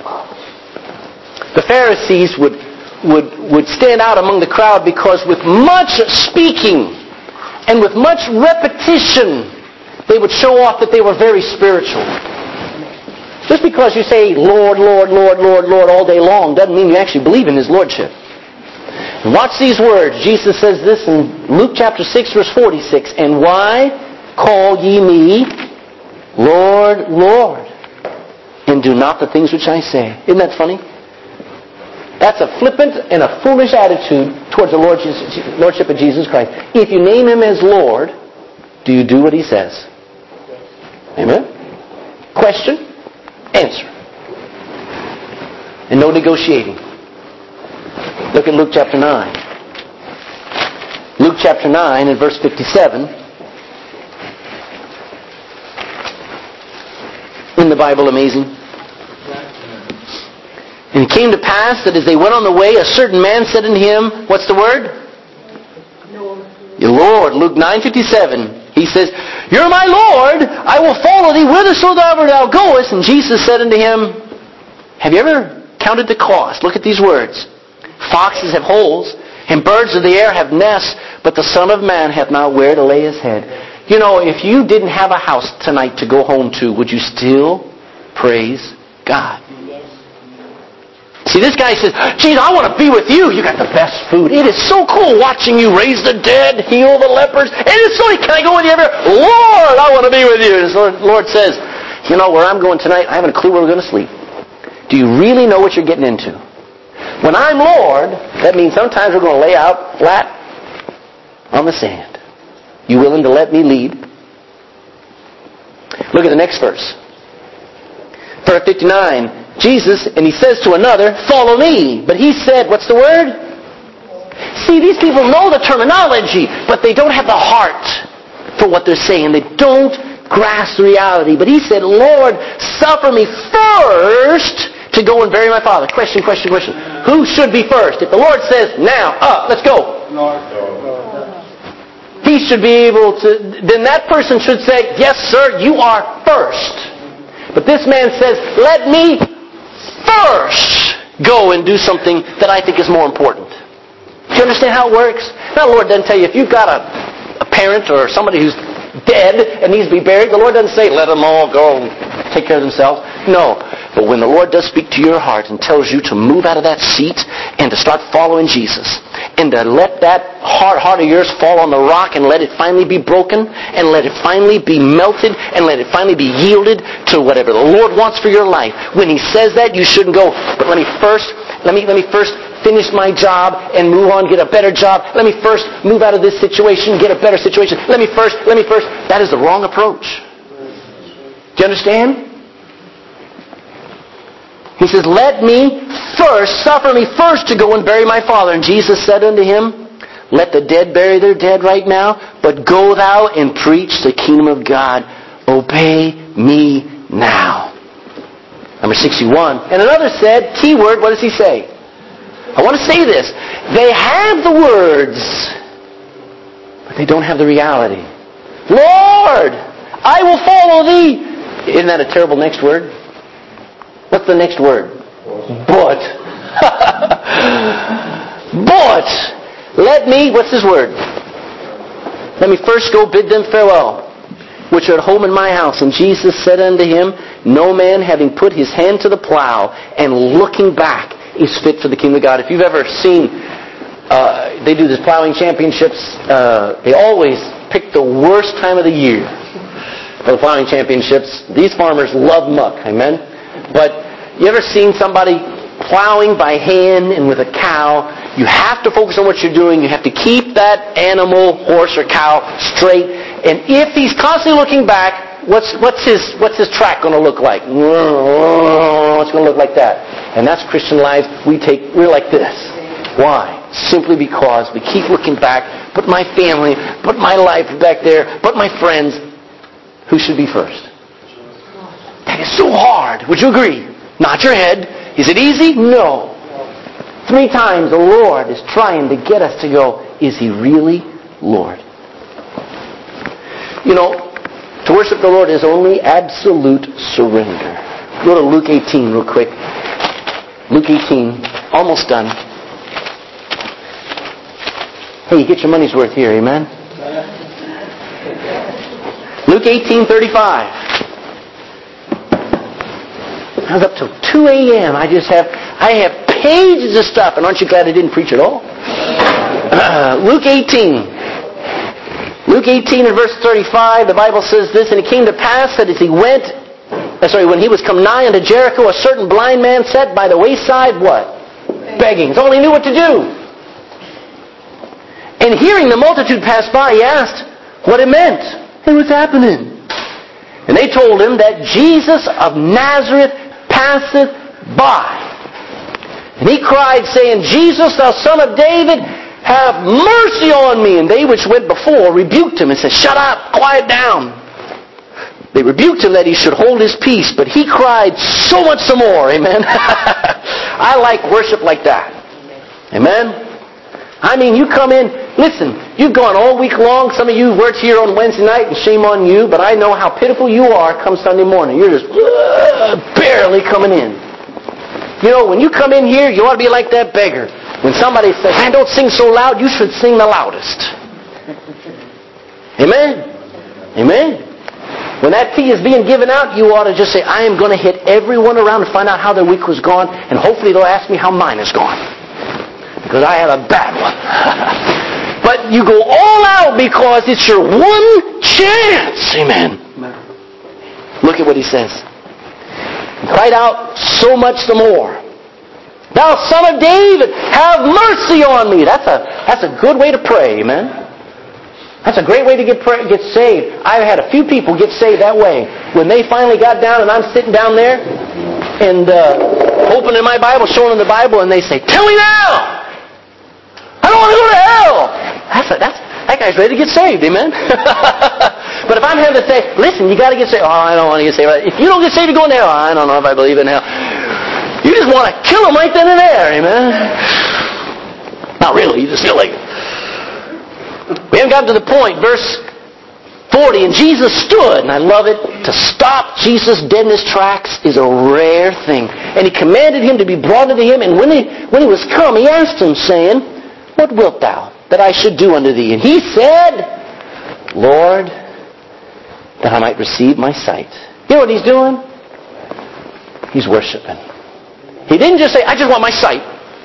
The Pharisees would stand out among the crowd because with much speaking and with much repetition, they would show off that they were very spiritual. Just because you say, Lord, Lord, Lord, Lord, Lord all day long doesn't mean you actually believe in His Lordship. And watch these words. Jesus says this in Luke chapter 6, verse 46. And why call ye me Lord, Lord, and do not the things which I say? Isn't that funny? That's a flippant and a foolish attitude towards the Lordship of Jesus Christ. If you name Him as Lord, do you do what He says? Amen? Question? Answer. And no negotiating. Look at Luke chapter 9. Luke chapter 9 and verse 57. Isn't the Bible amazing? And it came to pass that as they went on the way, a certain man said unto him, what's the word? Your Lord. Luke 9:57. He says, You're my Lord. I will follow thee whithersoever thou goest. And Jesus said unto him, Have you ever counted the cost? Look at these words. Foxes have holes, and birds of the air have nests, but the Son of Man hath not where to lay his head. You know, if you didn't have a house tonight to go home to, would you still praise God? See, this guy says, Geez, I want to be with you. You got the best food. It is so cool watching you raise the dead, heal the lepers. It is so, can I go with you ever? Lord, I want to be with you. And the Lord says, You know, where I'm going tonight, I haven't a clue where we're going to sleep. Do you really know what you're getting into? When I'm Lord, that means sometimes we're going to lay out flat on the sand. You willing to let me lead? Look at the next verse. Verse 59. Jesus, and he says to another, Follow me. But he said, what's the word? See, these people know the terminology, but they don't have the heart for what they're saying. They don't grasp the reality. But he said, Lord, suffer me first to go and bury my father. Question. Who should be first? If the Lord says, now, up, let's go. He should be able to, then that person should say, yes, sir, you are first. But this man says, let me first go and do something that I think is more important. Do you understand how it works? Now the Lord doesn't tell you, if you've got a parent or somebody who's dead and needs to be buried, the Lord doesn't say, let them all go and take care of themselves. No. But when the Lord does speak to your heart and tells you to move out of that seat and to start following Jesus and to let that heart of yours fall on the rock and let it finally be broken and let it finally be melted and let it finally be yielded to whatever the Lord wants for your life. When He says that, you shouldn't go, but let me first finish my job and move on, get a better job. Let me first move out of this situation, get a better situation. Let me first. That is the wrong approach. Do you understand? He says, let me first, suffer me first to go and bury my father. And Jesus said unto him, let the dead bury their dead right now, but go thou and preach the kingdom of God. Obey me now. Number 61. And another said, key word, what does he say? I want to say this. They have the words, but they don't have the reality. Lord, I will follow thee. Isn't that a terrible next word? What's the next word? But. But. Let me, what's his word? Let me first go bid them farewell, which are at home in my house. And Jesus said unto him, no man having put his hand to the plow and looking back is fit for the kingdom of God. If you've ever seen, they do this plowing championships, they always pick the worst time of the year for the plowing championships. These farmers love muck, amen? But you ever seen somebody plowing by hand and with a cow? You have to focus on what you're doing. You have to keep that animal, horse or cow, straight. And if he's constantly looking back, what's his track going to look like? It's going to look like that. And that's Christian life. We're like this. Why? Simply because we keep looking back. Put my family, put my life back there, put my friends. Who should be first? That is so hard. Would you agree? Nod your head. Is it easy? No. 3 times the Lord is trying to get us to go, is He really Lord? You know, to worship the Lord is only absolute surrender. Go to Luke 18 real quick. Luke 18. Almost done. Hey, you get your money's worth here, amen? Luke 18:35. I was up till 2 a.m. I have pages of stuff, and aren't you glad I didn't preach at all? Luke 18. Luke 18 and verse 35, the Bible says this, and it came to pass that as he when he was come nigh unto Jericho, a certain blind man sat by the wayside, what? Begging. That's all he knew what to do. And hearing the multitude pass by, he asked what it meant. Hey, what's happening? And they told him that Jesus of Nazareth passeth by. And he cried, saying, Jesus, thou son of David, have mercy on me. And they which went before rebuked him and said, shut up, quiet down. They rebuked him that he should hold his peace, but he cried so much the more. Amen. I like worship like that. Amen. I mean, you come in, listen, you've gone all week long. Some of you worked here on Wednesday night, and shame on you, but I know how pitiful you are come Sunday morning. You're just barely coming in. You know, when you come in here, you ought to be like that beggar. When somebody says, man, don't sing so loud, you should sing the loudest. Amen? Amen? When that fee is being given out, you ought to just say, I am going to hit everyone around to find out how their week was gone, and hopefully they'll ask me how mine is gone. Because I had a bad one. But you go all out because it's your one chance. Amen. Look at what he says. He cried out so much the more. Thou son of David, have mercy on me. That's a good way to pray. Amen. That's a great way to get saved. I've had a few people get saved that way. When they finally got down and I'm sitting down there and opening my Bible, showing them the Bible, and they say, tell me now! I don't want to go to hell! That guy's ready to get saved, amen? But if I'm having to say, listen, you got to get saved. Oh, I don't want to get saved. If you don't get saved, you're going to hell. I don't know if I believe in hell. You just want to kill them right then and there, amen? Not really, you just feel like it. We haven't gotten to the point. Verse 40, and Jesus stood, and I love it. To stop Jesus dead in his tracks is a rare thing. And he commanded him to be brought unto him, and when he was come, he asked him, saying, what wilt thou that I should do unto thee? And he said, Lord, that I might receive my sight. You know what he's doing? He's worshiping. He didn't just say, I just want my sight.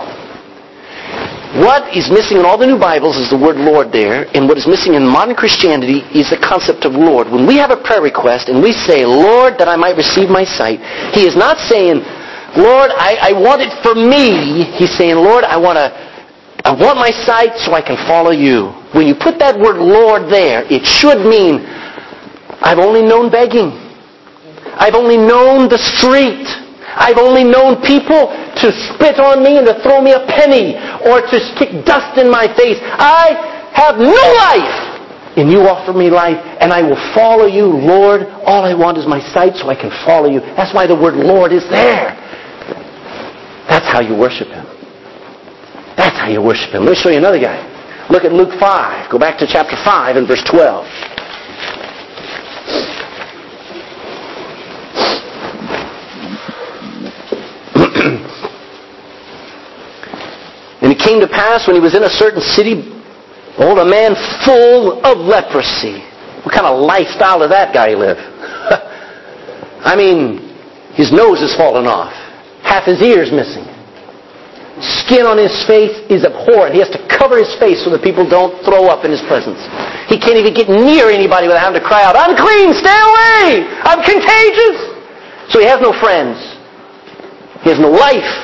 What is missing in all the new Bibles is the word Lord there, and what is missing in modern Christianity is the concept of Lord. When we have a prayer request and we say, Lord, that I might receive my sight, he is not saying, Lord, I want it for me. He's saying, Lord, I want my sight so I can follow you. When you put that word Lord there, it should mean, I've only known begging. I've only known the street. I've only known people to spit on me and to throw me a penny or to stick dust in my face. I have no life. And you offer me life, and I will follow you, Lord. All I want is my sight so I can follow you. That's why the word Lord is there. That's how you worship him. That's how you worship him. Let me show you another guy. Look at Luke 5. Go back to chapter 5 and verse 12. And it came to pass when he was in a certain city, behold, a man full of leprosy. What kind of lifestyle does that guy live? I mean, his nose is fallen off. Half his ear's missing. Skin on his face is abhorrent. He has to cover his face so that people don't throw up in his presence. He can't even get near anybody without having to cry out, unclean, stay away! I'm contagious! So he has no friends. He has no life.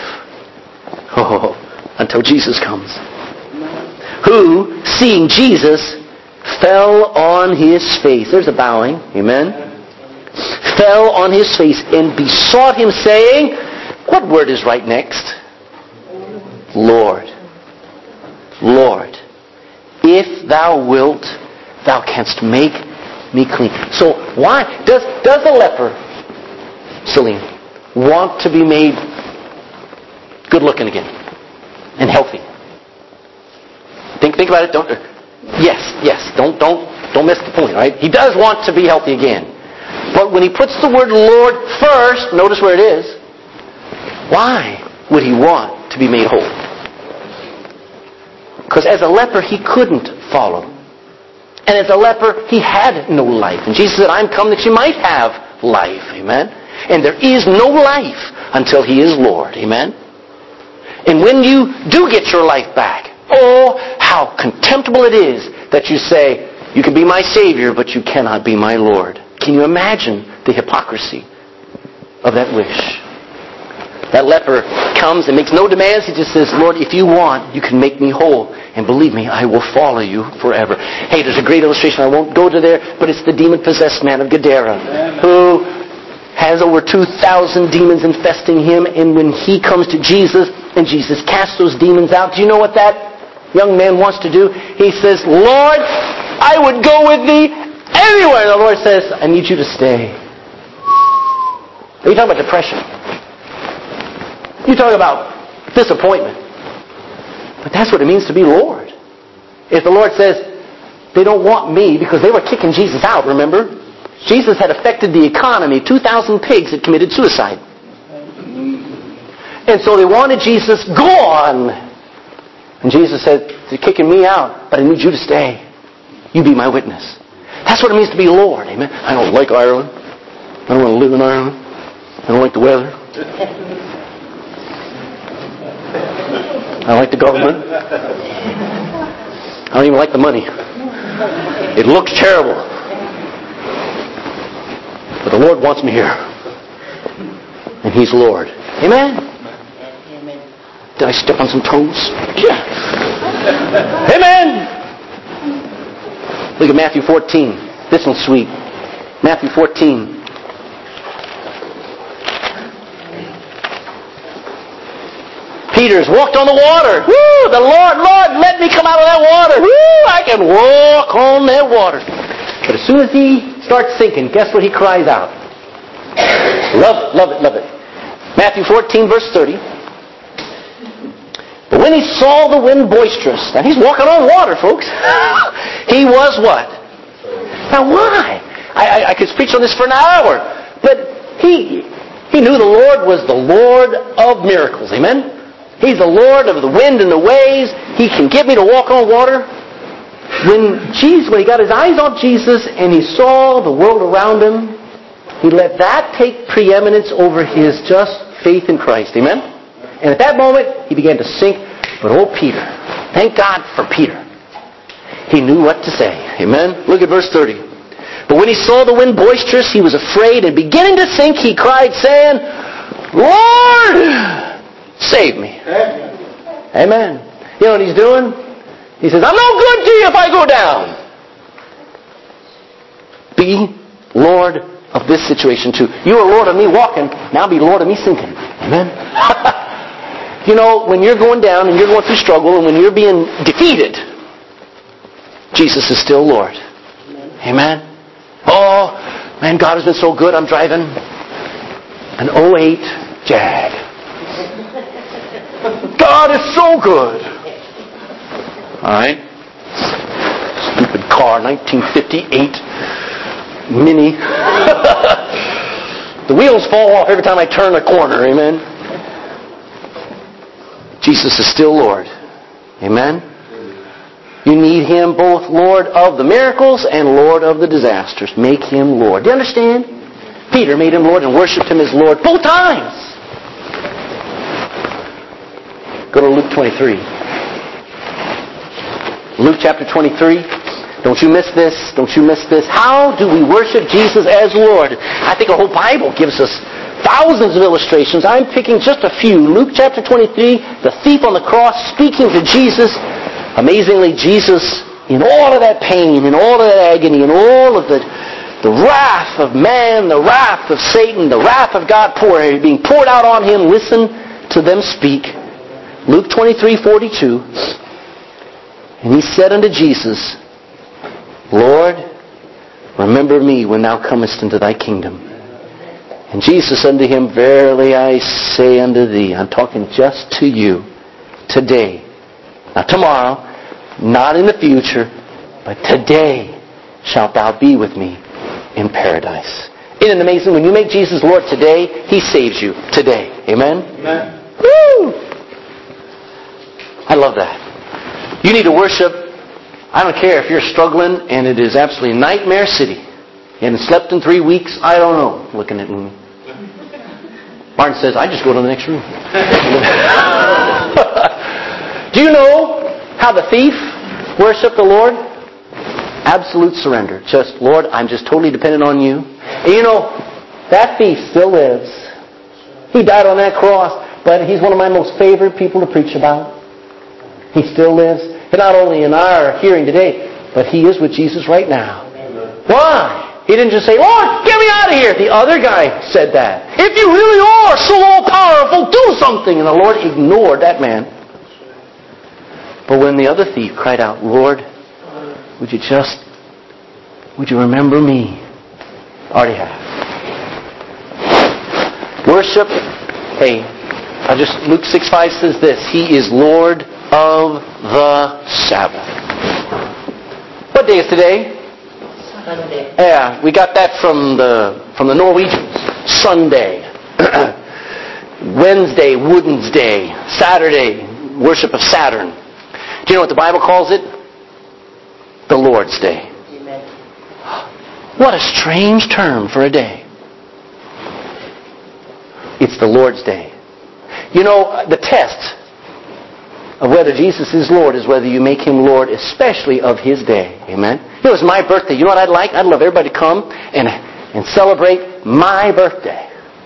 Until Jesus comes. Who, seeing Jesus, fell on his face. There's a bowing. Amen. Fell on his face and besought him, saying, what word is right next? Lord. Lord, if thou wilt, thou canst make me clean. So why does the leper, Celine, want to be made good looking again and healthy? Think about it. Yes. Don't miss the point, right? He does want to be healthy again. But when he puts the word Lord first, notice where it is. Why would he want to be made whole? Because as a leper, he couldn't follow. And as a leper, he had no life. And Jesus said, I'm come that you might have life. Amen? And there is no life until he is Lord. Amen? And when you do get your life back, oh, how contemptible it is that you say, you can be my Savior, but you cannot be my Lord. Can you imagine the hypocrisy of that wish? That leper comes and makes no demands. He just says, Lord, if you want, you can make me whole. And believe me, I will follow you forever. Hey, there's a great illustration. I won't go to there, but it's the demon-possessed man of Gadara, who has over 2,000 demons infesting him. And when he comes to Jesus, and Jesus casts those demons out, do you know what that young man wants to do? He says, Lord, I would go with thee Everywhere the Lord says, I need you to stay. Are you talking about depression? You talk about disappointment. But that's what it means to be Lord. If the Lord says, they don't want me because they were kicking Jesus out, remember? Jesus had affected the economy. 2,000 pigs had committed suicide. And so they wanted Jesus gone. And Jesus said, they're kicking me out, but I need you to stay. You be my witness. That's what it means to be Lord. Amen. I don't like Ireland. I don't want to live in Ireland. I don't like the weather. I don't like the government. I don't even like the money. It looks terrible. But the Lord wants me here. And He's Lord. Amen? Did I step on some toes? Yeah. Amen! Look at Matthew 14. This one's sweet. Matthew 14. Peter's walked on the water. Woo! The Lord, let me come out of that water. Woo! I can walk on that water. But as soon as he starts sinking, guess what he cries out? Love it, love it, love it. Matthew 14, verse 30. But when he saw the wind boisterous, now he's walking on water, folks. He was what? Now why? I could preach on this for an hour. But he knew the Lord was the Lord of miracles. Amen? He's the Lord of the wind and the waves. He can get me to walk on water. When he got his eyes off Jesus and he saw the world around him, he let that take preeminence over his just faith in Christ. Amen? And at that moment, he began to sink. But old Peter, thank God for Peter. He knew what to say. Amen? Look at verse 30. But when he saw the wind boisterous, he was afraid, and beginning to sink, he cried, saying, Lord, save me. Amen. You know what he's doing? He says, I'm no good to you if I go down. Be Lord of this situation too. You are Lord of me walking, now be Lord of me sinking. Amen? You know, when you're going down and you're going through struggle and when you're being defeated, Jesus is still Lord. Amen? Oh, man, God has been so good. I'm driving an 08 Jag. God is so good. All right? Stupid car, 1958 Mini. The wheels fall off every time I turn a corner. Amen? Jesus is still Lord. Amen? You need Him both Lord of the miracles and Lord of the disasters. Make Him Lord. Do you understand? Peter made Him Lord and worshipped Him as Lord both times. Go to Luke 23. Luke chapter 23. Don't you miss this. Don't you miss this. How do we worship Jesus as Lord? I think a whole Bible gives us thousands of illustrations. I'm picking just a few. Luke chapter 23, the thief on the cross speaking to Jesus. Amazingly, Jesus, in all of that pain, in all of that agony, in all of the wrath of man, the wrath of Satan, the wrath of God being poured out on Him, listen to them speak. Luke 23:42. And he said unto Jesus, Lord, remember me when thou comest into thy kingdom. And Jesus unto him, verily I say unto thee, I'm talking just to you today, not tomorrow, not in the future, but today shalt thou be with me in paradise. Isn't it amazing? When you make Jesus Lord today, He saves you today. Amen? Amen. Woo! I love that. You need to worship. I don't care if you're struggling and it is absolutely a nightmare city. You haven't slept in 3 weeks. I don't know. Looking at me. Martin says, I just go to the next room. Do you know how the thief worshiped the Lord? Absolute surrender. Just, Lord, I'm just totally dependent on you. And you know, that thief still lives. He died on that cross, but he's one of my most favorite people to preach about. He still lives. And not only in our hearing today, but he is with Jesus right now. Why? He didn't just say, Lord, get me out of here. The other guy said that. If you really are so all-powerful, do something. And the Lord ignored that man. But when the other thief cried out, Lord, would you just would you remember me? Already have. Worship. Hey, Luke 6:5 says this. He is Lord of the Sabbath. What day is today? Sunday. Yeah, we got that from the Norwegians. Sunday. Wednesday, Woodensday. Saturday, worship of Saturn. Do you know what the Bible calls it? The Lord's Day. Amen. What a strange term for a day. It's the Lord's Day. You know, the test of whether Jesus is Lord is whether you make Him Lord, especially of His day. Amen? You know, it's my birthday. You know what I'd like? I'd love everybody to come and celebrate my birthday.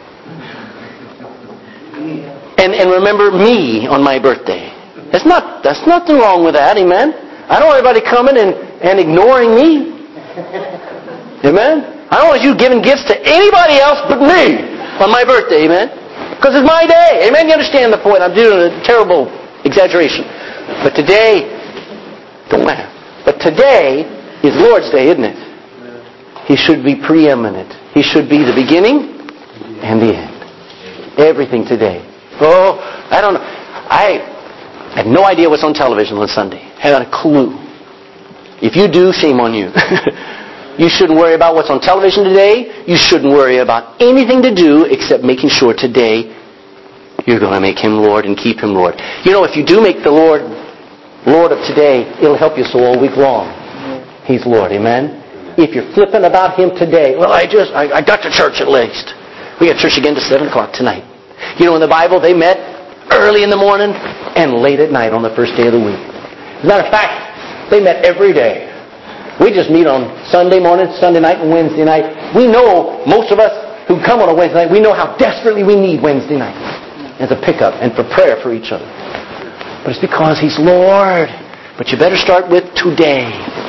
And remember me on my birthday. That's nothing wrong with that. Amen? I don't want everybody coming and ignoring me. Amen? I don't want you giving gifts to anybody else but me on my birthday. Amen? Because it's my day. Amen? You understand the point. I'm doing a terrible exaggeration. But today, don't laugh. But today is Lord's Day, isn't it? He should be preeminent. He should be the beginning and the end. Everything today. Oh, I don't know. I have no idea what's on television on Sunday. Haven't a clue. If you do, shame on you. You shouldn't worry about what's on television today. You shouldn't worry about anything to do except making sure today you're going to make Him Lord and keep Him Lord. You know, if you do make the Lord Lord of today, it'll help you so all week long. He's Lord. Amen? If you're flipping about Him today, well, I got to church at least. We got church again to 7 o'clock tonight. You know, in the Bible, they met early in the morning and late at night on the first day of the week. As a matter of fact, they met every day. We just meet on Sunday morning, Sunday night, and Wednesday night. We know, most of us who come on a Wednesday night, we know how desperately we need Wednesday night as a pickup and for prayer for each other. But it's because He's Lord. But you better start with today.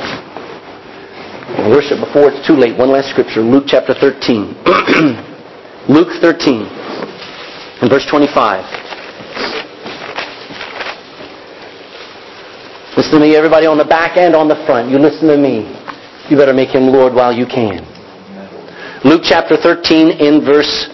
And worship before it's too late. One last scripture, Luke chapter 13. Luke 13 and verse 25. Listen to me, everybody on the back and on the front. You listen to me. You better make Him Lord while you can. Luke chapter 13 in verse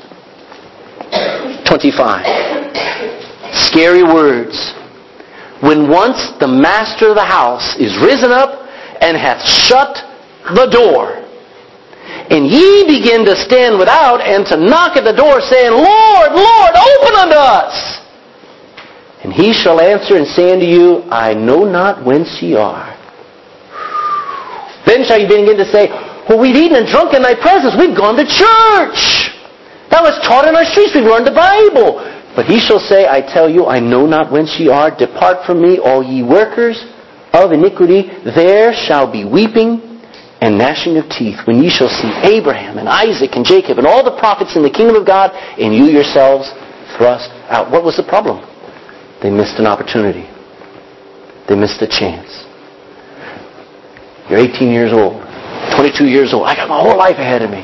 25. Scary words. When once the master of the house is risen up and hath shut the door, and ye begin to stand without and to knock at the door, saying, Lord, Lord, open unto us. And He shall answer and say unto you, I know not whence ye are. Then shall you begin to say, well, we've eaten and drunk in Thy presence. We've gone to church. That was taught in our streets. We've learned the Bible. But He shall say, I tell you, I know not whence ye are. Depart from me, all ye workers of iniquity. There shall be weeping and gnashing of teeth, when ye shall see Abraham and Isaac and Jacob and all the prophets in the kingdom of God, and you yourselves thrust out. What was the problem? They missed an opportunity. They missed a chance. You're 18 years old, 22 years old. I got my whole life ahead of me.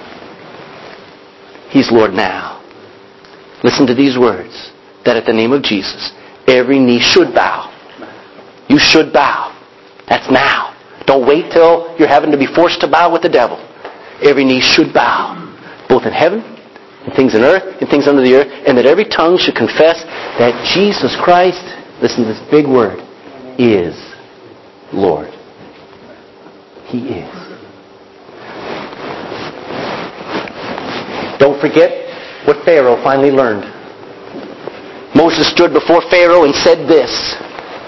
He's Lord now. Listen to these words, that at the name of Jesus, every knee should bow. You should bow. That's now. Don't wait till you're having to be forced to bow with the devil. Every knee should bow, both in heaven, and things in earth, and things under the earth, and that every tongue should confess that Jesus Christ, listen to this big word, is Lord. He is. Don't forget what Pharaoh finally learned. Moses stood before Pharaoh and said this,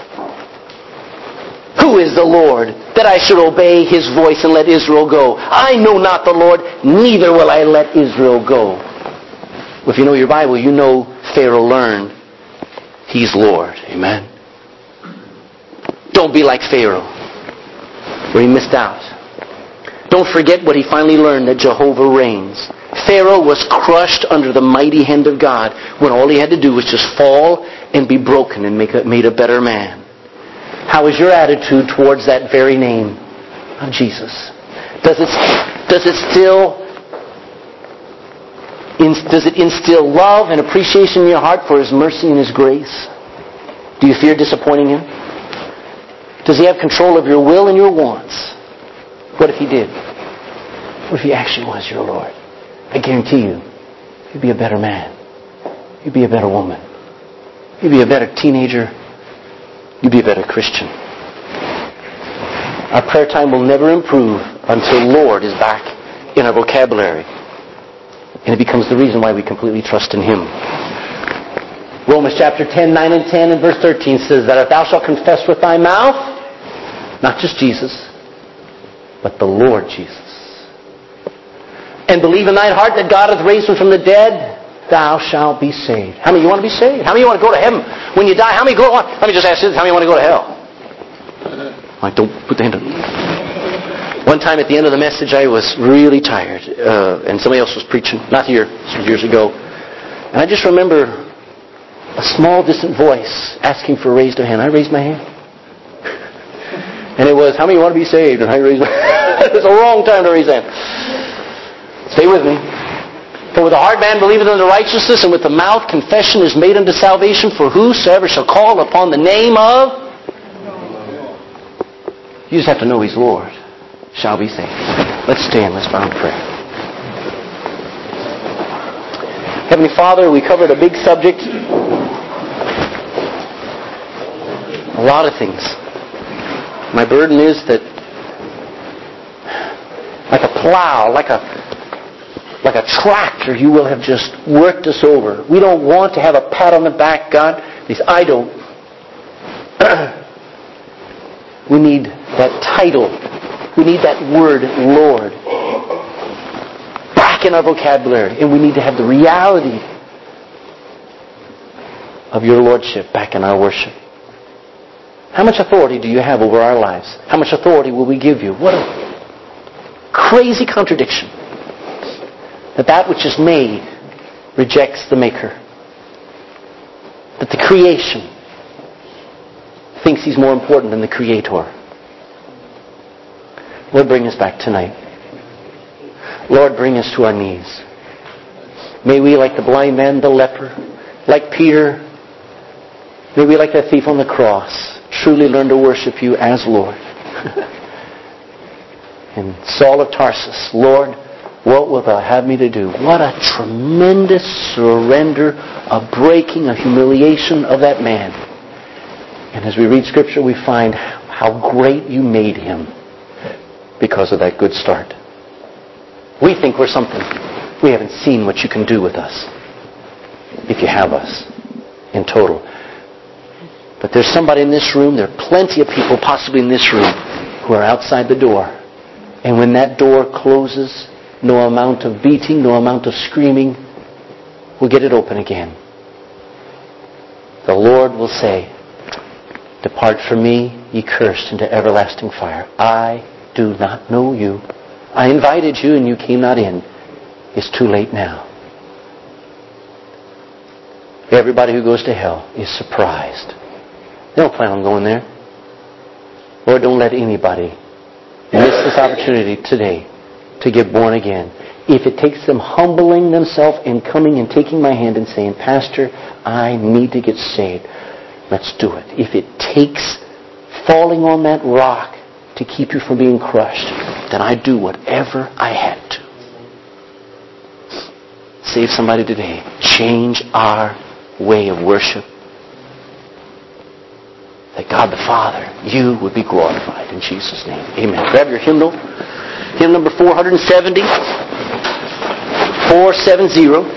who is the Lord, that I should obey His voice and let Israel go? I know not the Lord, neither will I let Israel go. Well, if you know your Bible, you know Pharaoh learned He's Lord. Amen. Don't be like Pharaoh, where he missed out. Don't forget what he finally learned, that Jehovah reigns. Pharaoh was crushed under the mighty hand of God when all he had to do was just fall and be broken and made a better man. How is your attitude towards that very name of Jesus? Does it instill love and appreciation in your heart for His mercy and His grace? Do you fear disappointing Him? Does He have control of your will and your wants? What if He did? What if He actually was your Lord? I guarantee you, you'd be a better man. You'd be a better woman. You'd be a better teenager. You'd be a better Christian. Our prayer time will never improve until Lord is back in our vocabulary. And it becomes the reason why we completely trust in Him. Romans chapter 10, 9 and 10 and verse 13 says that if thou shalt confess with thy mouth, not just Jesus, but the Lord Jesus, and believe in thine heart that God hath raised Him from the dead, thou shalt be saved. How many of you want to be saved? How many of you want to go to heaven when you die? How many go on? Let me just ask this. How many want to go to hell? Like, don't put the hand up. One time at the end of the message, I was really tired, and somebody else was preaching. Not here. This was years ago. And I just remember a small, distant voice asking for a raised hand. I raised my hand. And it was, how many want to be saved? And I raised my hand. It was a wrong time to raise a hand. Stay with me. For with the heart man believeth unto righteousness, and with the mouth confession is made unto salvation. For whosoever shall call upon the name of... You just have to know He's Lord. Shall be saved. Let's stand. Let's bow in prayer. Heavenly Father, we covered a big subject. A lot of things. My burden is that like a plow, like a tractor, you will have just worked us over. We don't want to have a pat on the back, God. At least I don't. We need that title. We need that word, Lord, back in our vocabulary. And we need to have the reality of your Lordship back in our worship. How much authority do you have over our lives? How much authority will we give you? What a crazy contradiction. That which is made rejects the Maker. That the creation thinks He's more important than the Creator. Lord, bring us back tonight. Lord, bring us to our knees. May we, like the blind man, the leper, like Peter, may we, like that thief on the cross, truly learn to worship you as Lord. And Saul of Tarsus, Lord, what wilt thou have me to do? What a tremendous surrender, a breaking, a humiliation of that man. And as we read Scripture, we find how great you made him because of that good start. We think we're something. We haven't seen what you can do with us, if you have us, in total. But there's somebody in this room, there are plenty of people possibly in this room who are outside the door. And when that door closes, no amount of beating, no amount of screaming will get it open again. The Lord will say, "Depart from me, ye cursed, into everlasting fire. I do not know you. I invited you and you came not in. It's too late now." Everybody who goes to hell is surprised. They don't plan on going there. Lord, don't let anybody miss this opportunity today to get born again. If it takes them humbling themselves and coming and taking my hand and saying, "Pastor, I need to get saved," let's do it. If it takes falling on that rock to keep you from being crushed, then I do whatever I had to. Save somebody today. Change our way of worship. That God the Father, you would be glorified in Jesus' name. Amen. Grab your hymnal. Hymn number 470. 470.